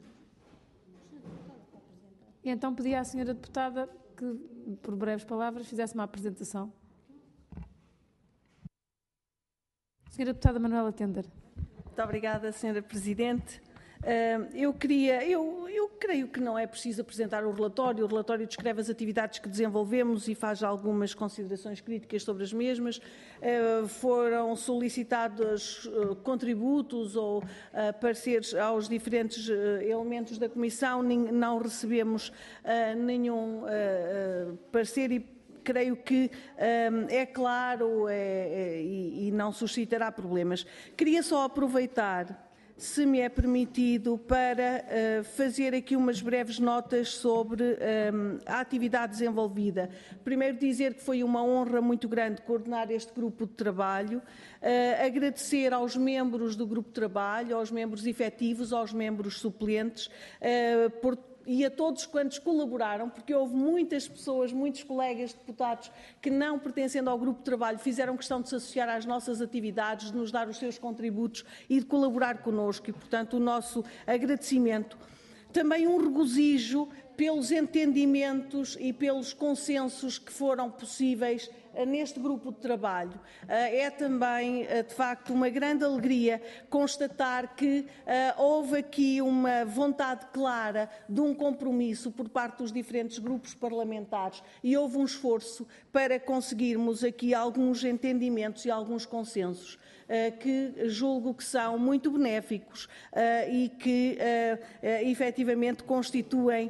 E então pedi à senhora Deputada que, por breves palavras, fizesse uma apresentação. Senhora Deputada Manuela Tender. Muito obrigada, senhora Presidente. Eu queria, eu, eu creio que não é preciso apresentar o relatório. O relatório descreve as atividades que desenvolvemos e faz algumas considerações críticas sobre as mesmas. Foram solicitados contributos ou pareceres aos diferentes elementos da Comissão. Não recebemos nenhum parecer e creio que um, é claro é, é, e, e não suscitará problemas. Queria só aproveitar, se me é permitido, para uh, fazer aqui umas breves notas sobre um, a atividade desenvolvida. Primeiro dizer que foi uma honra muito grande coordenar este grupo de trabalho, uh, agradecer aos membros do grupo de trabalho, aos membros efetivos, aos membros suplentes, uh, por e a todos quantos colaboraram, porque houve muitas pessoas, muitos colegas deputados que, não pertencendo ao grupo de trabalho, fizeram questão de se associar às nossas atividades, de nos dar os seus contributos e de colaborar connosco, e, portanto, o nosso agradecimento. Também um regozijo pelos entendimentos e pelos consensos que foram possíveis neste grupo de trabalho. É também, de facto, uma grande alegria constatar que houve aqui uma vontade clara de um compromisso por parte dos diferentes grupos parlamentares e houve um esforço para conseguirmos aqui alguns entendimentos e alguns consensos que julgo que são muito benéficos e que efetivamente constituem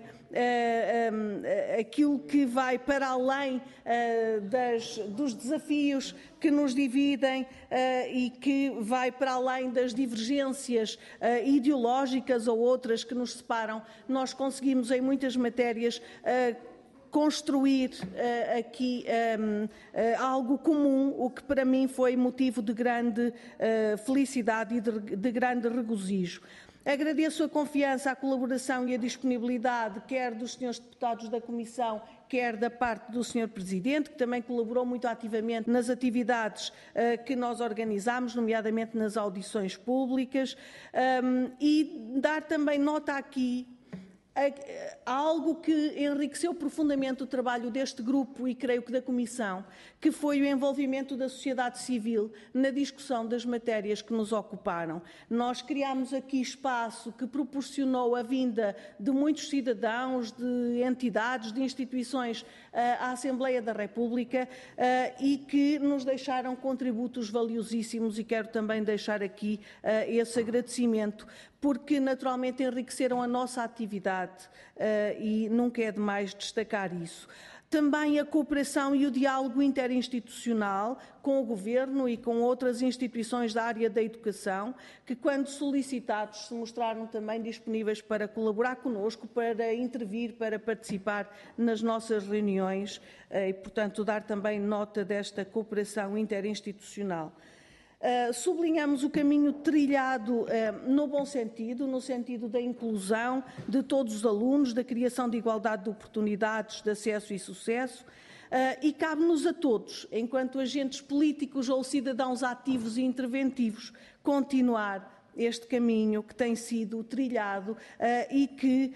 aquilo que vai para além das, dos desafios que nos dividem e que vai para além das divergências ideológicas ou outras que nos separam. Nós conseguimos em muitas matérias construir uh, aqui um, uh, algo comum, o que para mim foi motivo de grande uh, felicidade e de, de grande regozijo. Agradeço a confiança, a colaboração e a disponibilidade, quer dos senhores deputados da Comissão, quer da parte do senhor Presidente, que também colaborou muito ativamente nas atividades uh, que nós organizámos, nomeadamente nas audições públicas, um, e dar também nota aqui há algo que enriqueceu profundamente o trabalho deste grupo e creio que da Comissão, que foi o envolvimento da sociedade civil na discussão das matérias que nos ocuparam. Nós criámos aqui espaço que proporcionou a vinda de muitos cidadãos, de entidades, de instituições à Assembleia da República e que nos deixaram contributos valiosíssimos, e quero também deixar aqui esse agradecimento, porque naturalmente enriqueceram a nossa atividade uh, e nunca é demais destacar isso. Também a cooperação e o diálogo interinstitucional com o Governo e com outras instituições da área da educação, que, quando solicitados, se mostraram também disponíveis para colaborar connosco, para intervir, para participar nas nossas reuniões e, portanto, dar também nota desta cooperação interinstitucional. Uh, sublinhamos o caminho trilhado uh, no bom sentido, no sentido da inclusão de todos os alunos, da criação de igualdade de oportunidades, de acesso e sucesso, uh, e cabe-nos a todos, enquanto agentes políticos ou cidadãos ativos e interventivos, continuar este caminho que tem sido trilhado uh, e que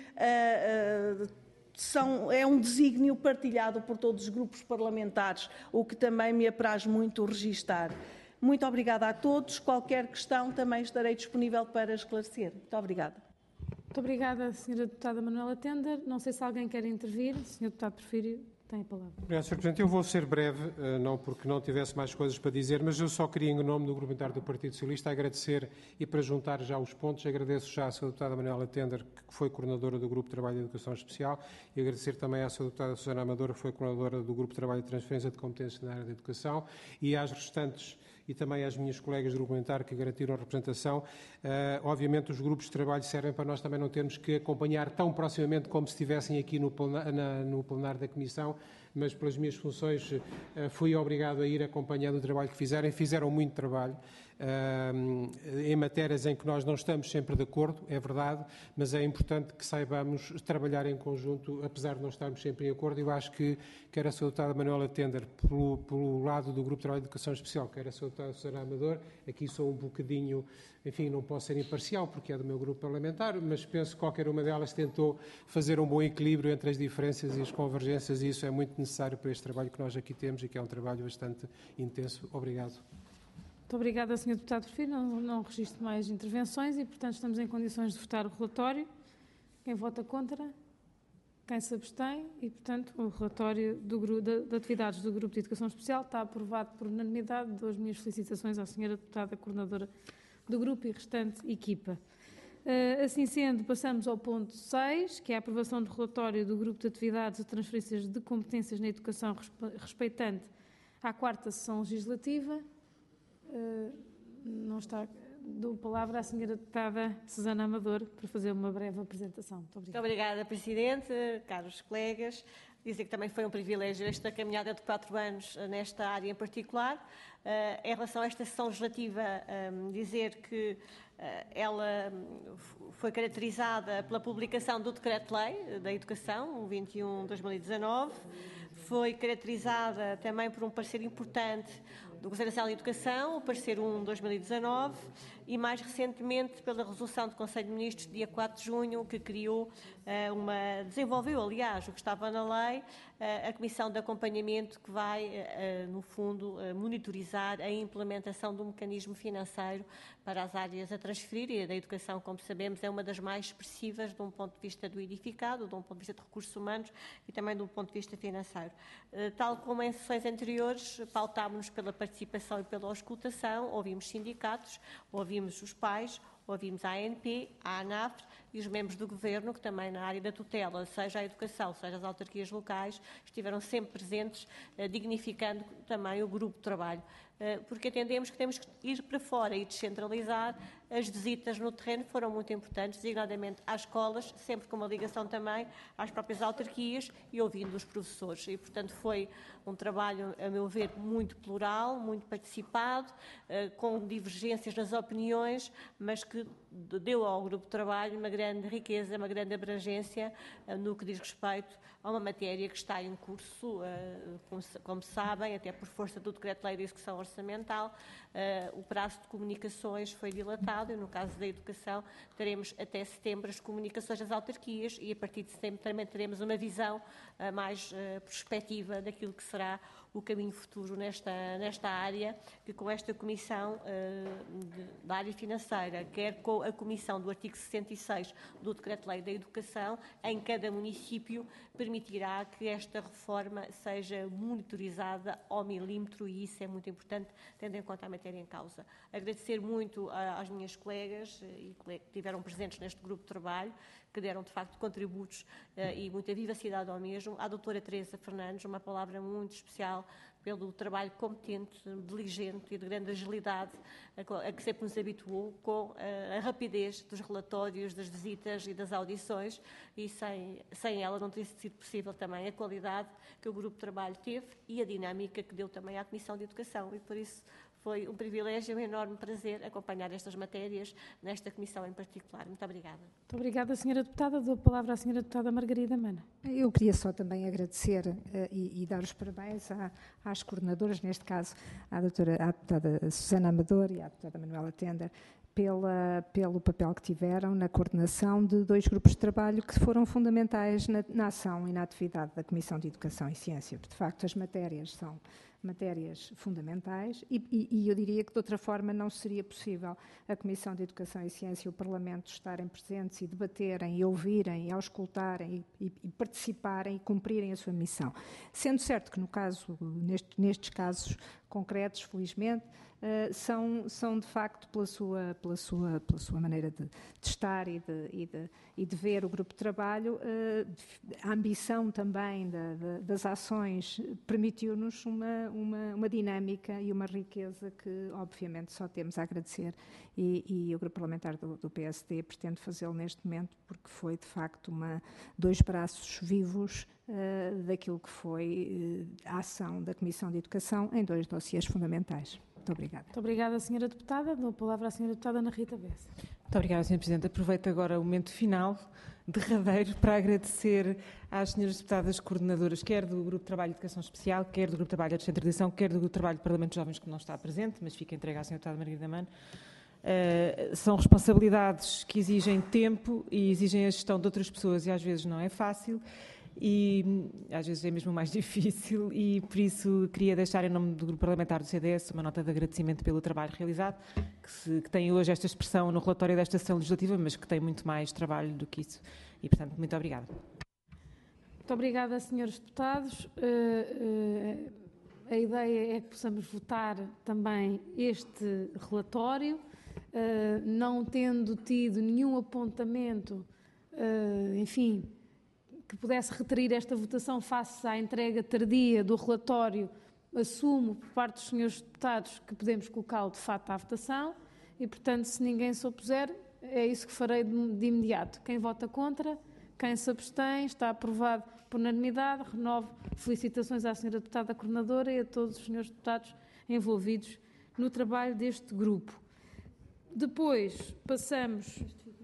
uh, uh, São, é um desígnio partilhado por todos os grupos parlamentares, o que também me apraz muito registar. Muito obrigada a todos. Qualquer questão também estarei disponível para esclarecer. Muito obrigada. Muito obrigada, senhora Deputada Manuela Tender. Não sei se alguém quer intervir. O senhor Deputado Porfírio tem a palavra. Obrigado, senhor Presidente. Eu vou ser breve, não porque não tivesse mais coisas para dizer, mas eu só queria, em nome do Grupo Parlamentar do Partido Socialista, agradecer e para juntar já os pontos, agradeço já à senhora Deputada Manuela Tender, que foi coordenadora do Grupo de Trabalho de Educação Especial, e agradecer também à senhora Deputada Susana Amadora, que foi coordenadora do Grupo de Trabalho de Transferência de Competências na área da Educação, e às restantes e também às minhas colegas do Grupo Parlamentar que garantiram a representação. Uh, obviamente os grupos de trabalho servem para nós também não termos que acompanhar tão proximamente como se estivessem aqui no, plena, na, no plenário da Comissão, mas pelas minhas funções uh, fui obrigado a ir acompanhando o trabalho que fizerem. Fizeram muito trabalho uh, em matérias em que nós não estamos sempre de acordo, é verdade, mas é importante que saibamos trabalhar em conjunto, apesar de não estarmos sempre em acordo. Eu acho que quer a senhora Deputada Manuela Tender, pelo, pelo lado do Grupo de Trabalho de Educação Especial, quer a senhora Deputada Susana Amador, aqui sou um bocadinho, enfim, não posso ser imparcial porque é do meu grupo parlamentar, mas penso que qualquer uma delas tentou fazer um bom equilíbrio entre as diferenças e as convergências, e isso é muito necessário para este trabalho que nós aqui temos e que é um trabalho bastante intenso. Obrigado. Muito obrigada, senhor Deputado Porfírio. Não, não registro mais intervenções e, portanto, estamos em condições de votar o relatório. Quem vota contra? Quem se abstém? E, portanto, o relatório do, de, de atividades do Grupo de Educação Especial está aprovado por unanimidade. Dou as minhas felicitações à senhora Deputada Coordenadora do Grupo e restante equipa. Uh, assim sendo, passamos ao ponto seis, que é a aprovação do relatório do Grupo de Atividades e Transferências de Competências na Educação respeitante à quarta sessão legislativa. Uh, não está... Dou a palavra à senhora Deputada Susana Amador para fazer uma breve apresentação. Muito obrigada. Muito obrigada, Presidente, caros colegas. Dizer que também foi um privilégio esta caminhada de quatro anos nesta área em particular. Uh, em relação a esta sessão legislativa, um, dizer que uh, ela foi caracterizada pela publicação do Decreto-Lei da Educação, o vinte e um de dois mil e dezanove, foi caracterizada também por um parecer importante do Conselho Nacional de Educação, o parecer um de dois mil e dezanove, e mais recentemente pela resolução do Conselho de Ministros, dia quatro de junho, que criou uh, uma, desenvolveu, aliás, o que estava na lei, uh, a Comissão de Acompanhamento que vai, uh, no fundo, uh, monitorizar a implementação do mecanismo financeiro para as áreas a transferir, e a da educação, como sabemos, é uma das mais expressivas de um ponto de vista do edificado, de um ponto de vista de recursos humanos e também de um ponto de vista financeiro. Uh, tal como em sessões anteriores, pautámos-nos pela participação e pela auscultação, ouvimos sindicatos, ouvimos os pais, ouvimos a A N P, a ANAF e os membros do Governo, que também na área da tutela, seja a educação, seja as autarquias locais, estiveram sempre presentes, eh, dignificando também o grupo de trabalho. Eh, porque entendemos que temos que ir para fora e descentralizar. As visitas no terreno foram muito importantes, designadamente às escolas, sempre com uma ligação também às próprias autarquias e ouvindo os professores. E, portanto, foi um trabalho, a meu ver, muito plural, muito participado, eh, com divergências nas opiniões, mas que deu ao grupo de trabalho uma grande riqueza, uma grande abrangência uh, no que diz respeito a uma matéria que está em curso, uh, como, como sabem, até por força do Decreto-Lei de Execução Orçamental, uh, o prazo de comunicações foi dilatado e, no caso da educação, teremos até setembro as comunicações das autarquias e, a partir de setembro, também teremos uma visão uh, mais uh, prospectiva daquilo que será o caminho futuro nesta, nesta área, que com esta Comissão uh, de, da área financeira, quer com a Comissão do artigo sessenta e seis do Decreto-Lei da Educação, em cada município, permitirá que esta reforma seja monitorizada ao milímetro, e isso é muito importante, tendo em conta a matéria em causa. Agradecer muito às minhas colegas e que estiveram presentes neste grupo de trabalho, que deram, de facto, contributos uh, e muita vivacidade ao mesmo. À doutora Teresa Fernandes, uma palavra muito especial pelo trabalho competente, diligente e de grande agilidade a, a que sempre nos habituou com a, a rapidez dos relatórios, das visitas e das audições, e sem, sem ela não teria sido possível também a qualidade que o grupo de trabalho teve e a dinâmica que deu também à Comissão de Educação, e por isso foi um privilégio e um enorme prazer acompanhar estas matérias nesta comissão em particular. Muito obrigada. Muito obrigada, senhora Deputada. Dou a palavra à senhora Deputada Margarida Mana. Eu queria só também agradecer uh, e, e dar os parabéns à, às coordenadoras, neste caso à, doutora, à deputada Susana Amador e à deputada Manuela Tender, Pela, pelo papel que tiveram na coordenação de dois grupos de trabalho que foram fundamentais na, na ação e na atividade da Comissão de Educação e Ciência. De facto, as matérias são matérias fundamentais e, e, e eu diria que de outra forma não seria possível a Comissão de Educação e Ciência e o Parlamento estarem presentes e debaterem e ouvirem e auscultarem e, e, e participarem e cumprirem a sua missão. Sendo certo que no caso, neste, nestes casos concretos, felizmente, Uh, são, são de facto pela sua, pela sua, pela sua maneira de, de estar e de, e, de, e de ver o grupo de trabalho, uh, a ambição também da, da, das ações permitiu-nos uma, uma, uma dinâmica e uma riqueza que obviamente só temos a agradecer e, e o grupo parlamentar do, do P S D pretende fazê-lo neste momento porque foi de facto uma, dois braços vivos uh, daquilo que foi uh, a ação da Comissão de Educação em dois dossiês fundamentais. Muito obrigada. Muito obrigada, senhora Deputada. Dou a palavra à senhora Deputada Ana Rita Bessa. Muito obrigada, senhora Presidente. Aproveito agora o momento final, derradeiro, para agradecer às senhoras deputadas coordenadoras, quer do Grupo de Trabalho de Educação Especial, quer do Grupo de Trabalho de Descentralização, quer do Grupo de Trabalho do Parlamento de Jovens, que não está presente, mas fica entregue à senhora Deputada Margarida Mano. Uh, são responsabilidades que exigem tempo e exigem a gestão de outras pessoas e às vezes não é fácil. E às vezes é mesmo mais difícil e por isso queria deixar em nome do Grupo Parlamentar do C D S uma nota de agradecimento pelo trabalho realizado, que, se, que tem hoje esta expressão no relatório desta sessão legislativa, mas que tem muito mais trabalho do que isso. E, portanto, muito obrigada. Muito obrigada, senhores deputados. Uh, uh, a ideia é que possamos votar também este relatório, uh, não tendo tido nenhum apontamento, uh, enfim, que pudesse retrair esta votação face à entrega tardia do relatório, assumo por parte dos senhores deputados que podemos colocá-lo de facto à votação e, portanto, se ninguém se opuser, é isso que farei de, de imediato. Quem vota contra, quem se abstém, está aprovado por unanimidade. Renovo felicitações à senhora deputada coordenadora e a todos os senhores deputados envolvidos no trabalho deste grupo. Depois passamos...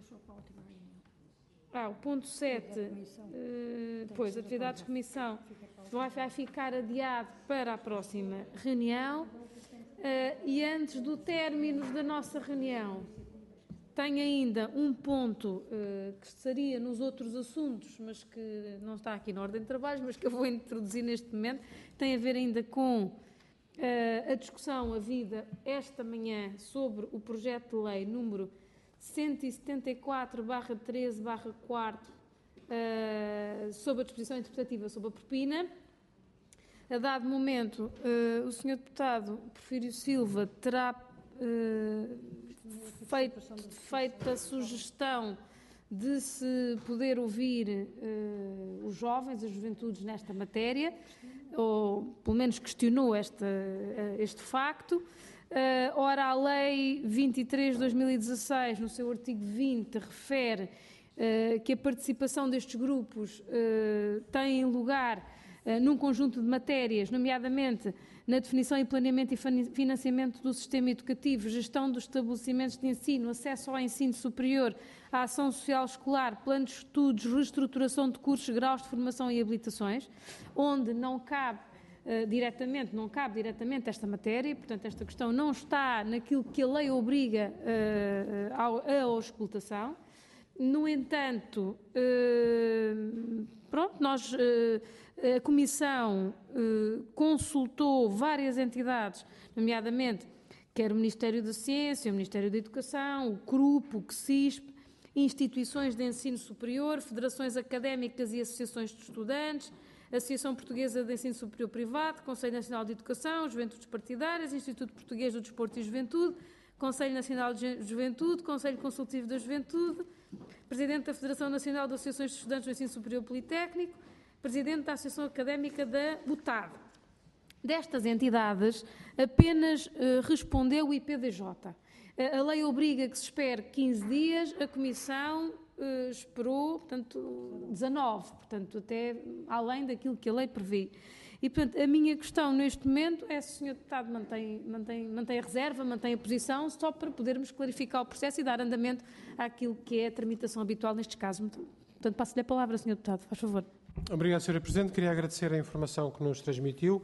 Ah, o ponto sete, uh, pois, atividades de comissão, vai, vai ficar adiado para a próxima reunião uh, e antes do término da nossa reunião tem ainda um ponto uh, que estaria nos outros assuntos, mas que não está aqui na ordem de trabalhos, mas que eu vou introduzir neste momento, tem a ver ainda com uh, a discussão havida esta manhã sobre o projeto de lei número cento e setenta e quatro barra treze barra quatro uh, sobre a disposição interpretativa sobre a propina. A dado momento, uh, o senhor deputado Porfírio Silva terá uh, feito, feito a sugestão de se poder ouvir uh, os jovens, as juventudes nesta matéria, ou pelo menos questionou esta, uh, este facto. Uh, ora, a Lei vinte e três de dois mil e dezasseis, no seu artigo vinte, refere uh, que a participação destes grupos uh, tem lugar uh, num conjunto de matérias, nomeadamente na definição e planeamento e financiamento do sistema educativo, gestão dos estabelecimentos de ensino, acesso ao ensino superior, à ação social escolar, planos de estudos, reestruturação de cursos, graus de formação e habilitações, onde não cabe Uh, diretamente, não cabe diretamente esta matéria, portanto esta questão não está naquilo que a lei obriga uh, à auscultação. No entanto, uh, pronto, nós, uh, a Comissão uh, consultou várias entidades, nomeadamente quer o Ministério da Ciência, o Ministério da Educação, o C R U P, o C S I S P, instituições de ensino superior, federações académicas e associações de estudantes, Associação Portuguesa de Ensino Superior Privado, Conselho Nacional de Educação, Juventudes Partidárias, Instituto Português do Desporto e Juventude, Conselho Nacional de Juventude, Conselho Consultivo da Juventude, Presidente da Federação Nacional de Associações de Estudantes do Ensino Superior Politécnico, Presidente da Associação Académica da U T A D. Destas entidades, apenas uh, respondeu o I P D J. Uh, a lei obriga que se espere quinze dias, a Comissão uh, esperou, portanto, dezanove, portanto, até além daquilo que a lei prevê. E, portanto, a minha questão neste momento é se o senhor Deputado mantém, mantém, mantém a reserva, mantém a posição, só para podermos clarificar o processo e dar andamento àquilo que é a tramitação habitual nestes casos. Portanto, passo-lhe a palavra, senhor Deputado, faz favor. Obrigado, senhora Presidente. Queria agradecer a informação que nos transmitiu.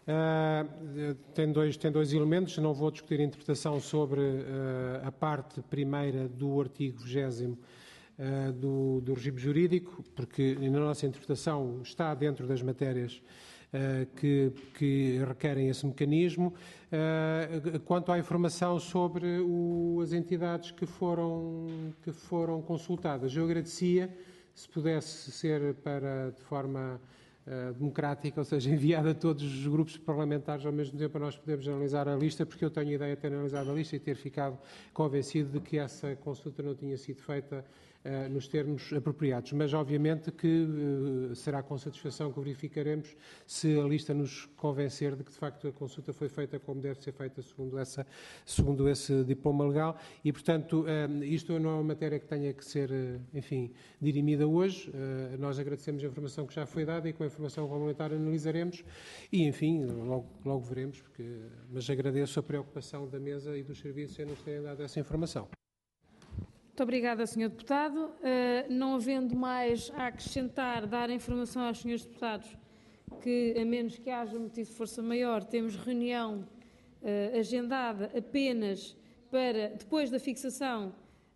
Uh, tem, dois, tem dois elementos. Não vou discutir a interpretação sobre uh, a parte primeira do artigo vigésimo uh, do, do regime jurídico, porque na nossa interpretação está dentro das matérias uh, que, que requerem esse mecanismo. Uh, quanto à informação sobre o, as entidades que foram, que foram consultadas, eu agradecia se pudesse ser para, de forma uh, democrática, ou seja, enviada a todos os grupos parlamentares ao mesmo tempo para nós podermos analisar a lista, porque eu tenho a ideia de ter analisado a lista e ter ficado convencido de que essa consulta não tinha sido feita uh, nos termos apropriados. Mas, obviamente, que uh, será com satisfação que verificaremos se a lista nos convencer de que, de facto, a consulta foi feita como deve ser feita segundo, essa, segundo esse diploma legal e, portanto, uh, isto não é uma matéria que tenha que ser, uh, enfim, dirimida hoje. Uh, nós agradecemos a informação que já foi dada e com a informação complementar analisaremos e, enfim, logo, logo veremos, porque, mas agradeço a preocupação da mesa e dos serviços em nos terem dado essa informação. Muito obrigada, senhor Deputado. Uh, não havendo mais a acrescentar, dar a informação aos senhores Deputados que, a menos que haja motivo de força maior, temos reunião uh, agendada apenas para, depois da fixação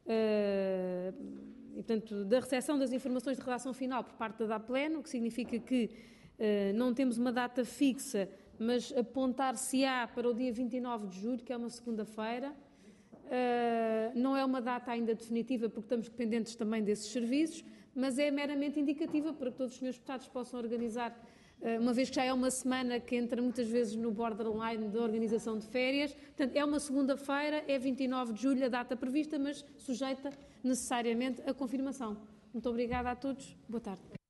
uh, e, portanto, da recepção das informações de redação final por parte da D A Pleno, o que significa que uh, não temos uma data fixa, mas apontar-se-á para o dia vinte e nove de julho, que é uma segunda-feira. Uh, não é uma data ainda definitiva, porque estamos dependentes também desses serviços, mas é meramente indicativa para que todos os senhores deputados possam organizar, uh, uma vez que já é uma semana que entra muitas vezes no borderline da organização de férias. Portanto, é uma segunda-feira, é vinte e nove de julho a data prevista, mas sujeita necessariamente a confirmação. Muito obrigada a todos. Boa tarde.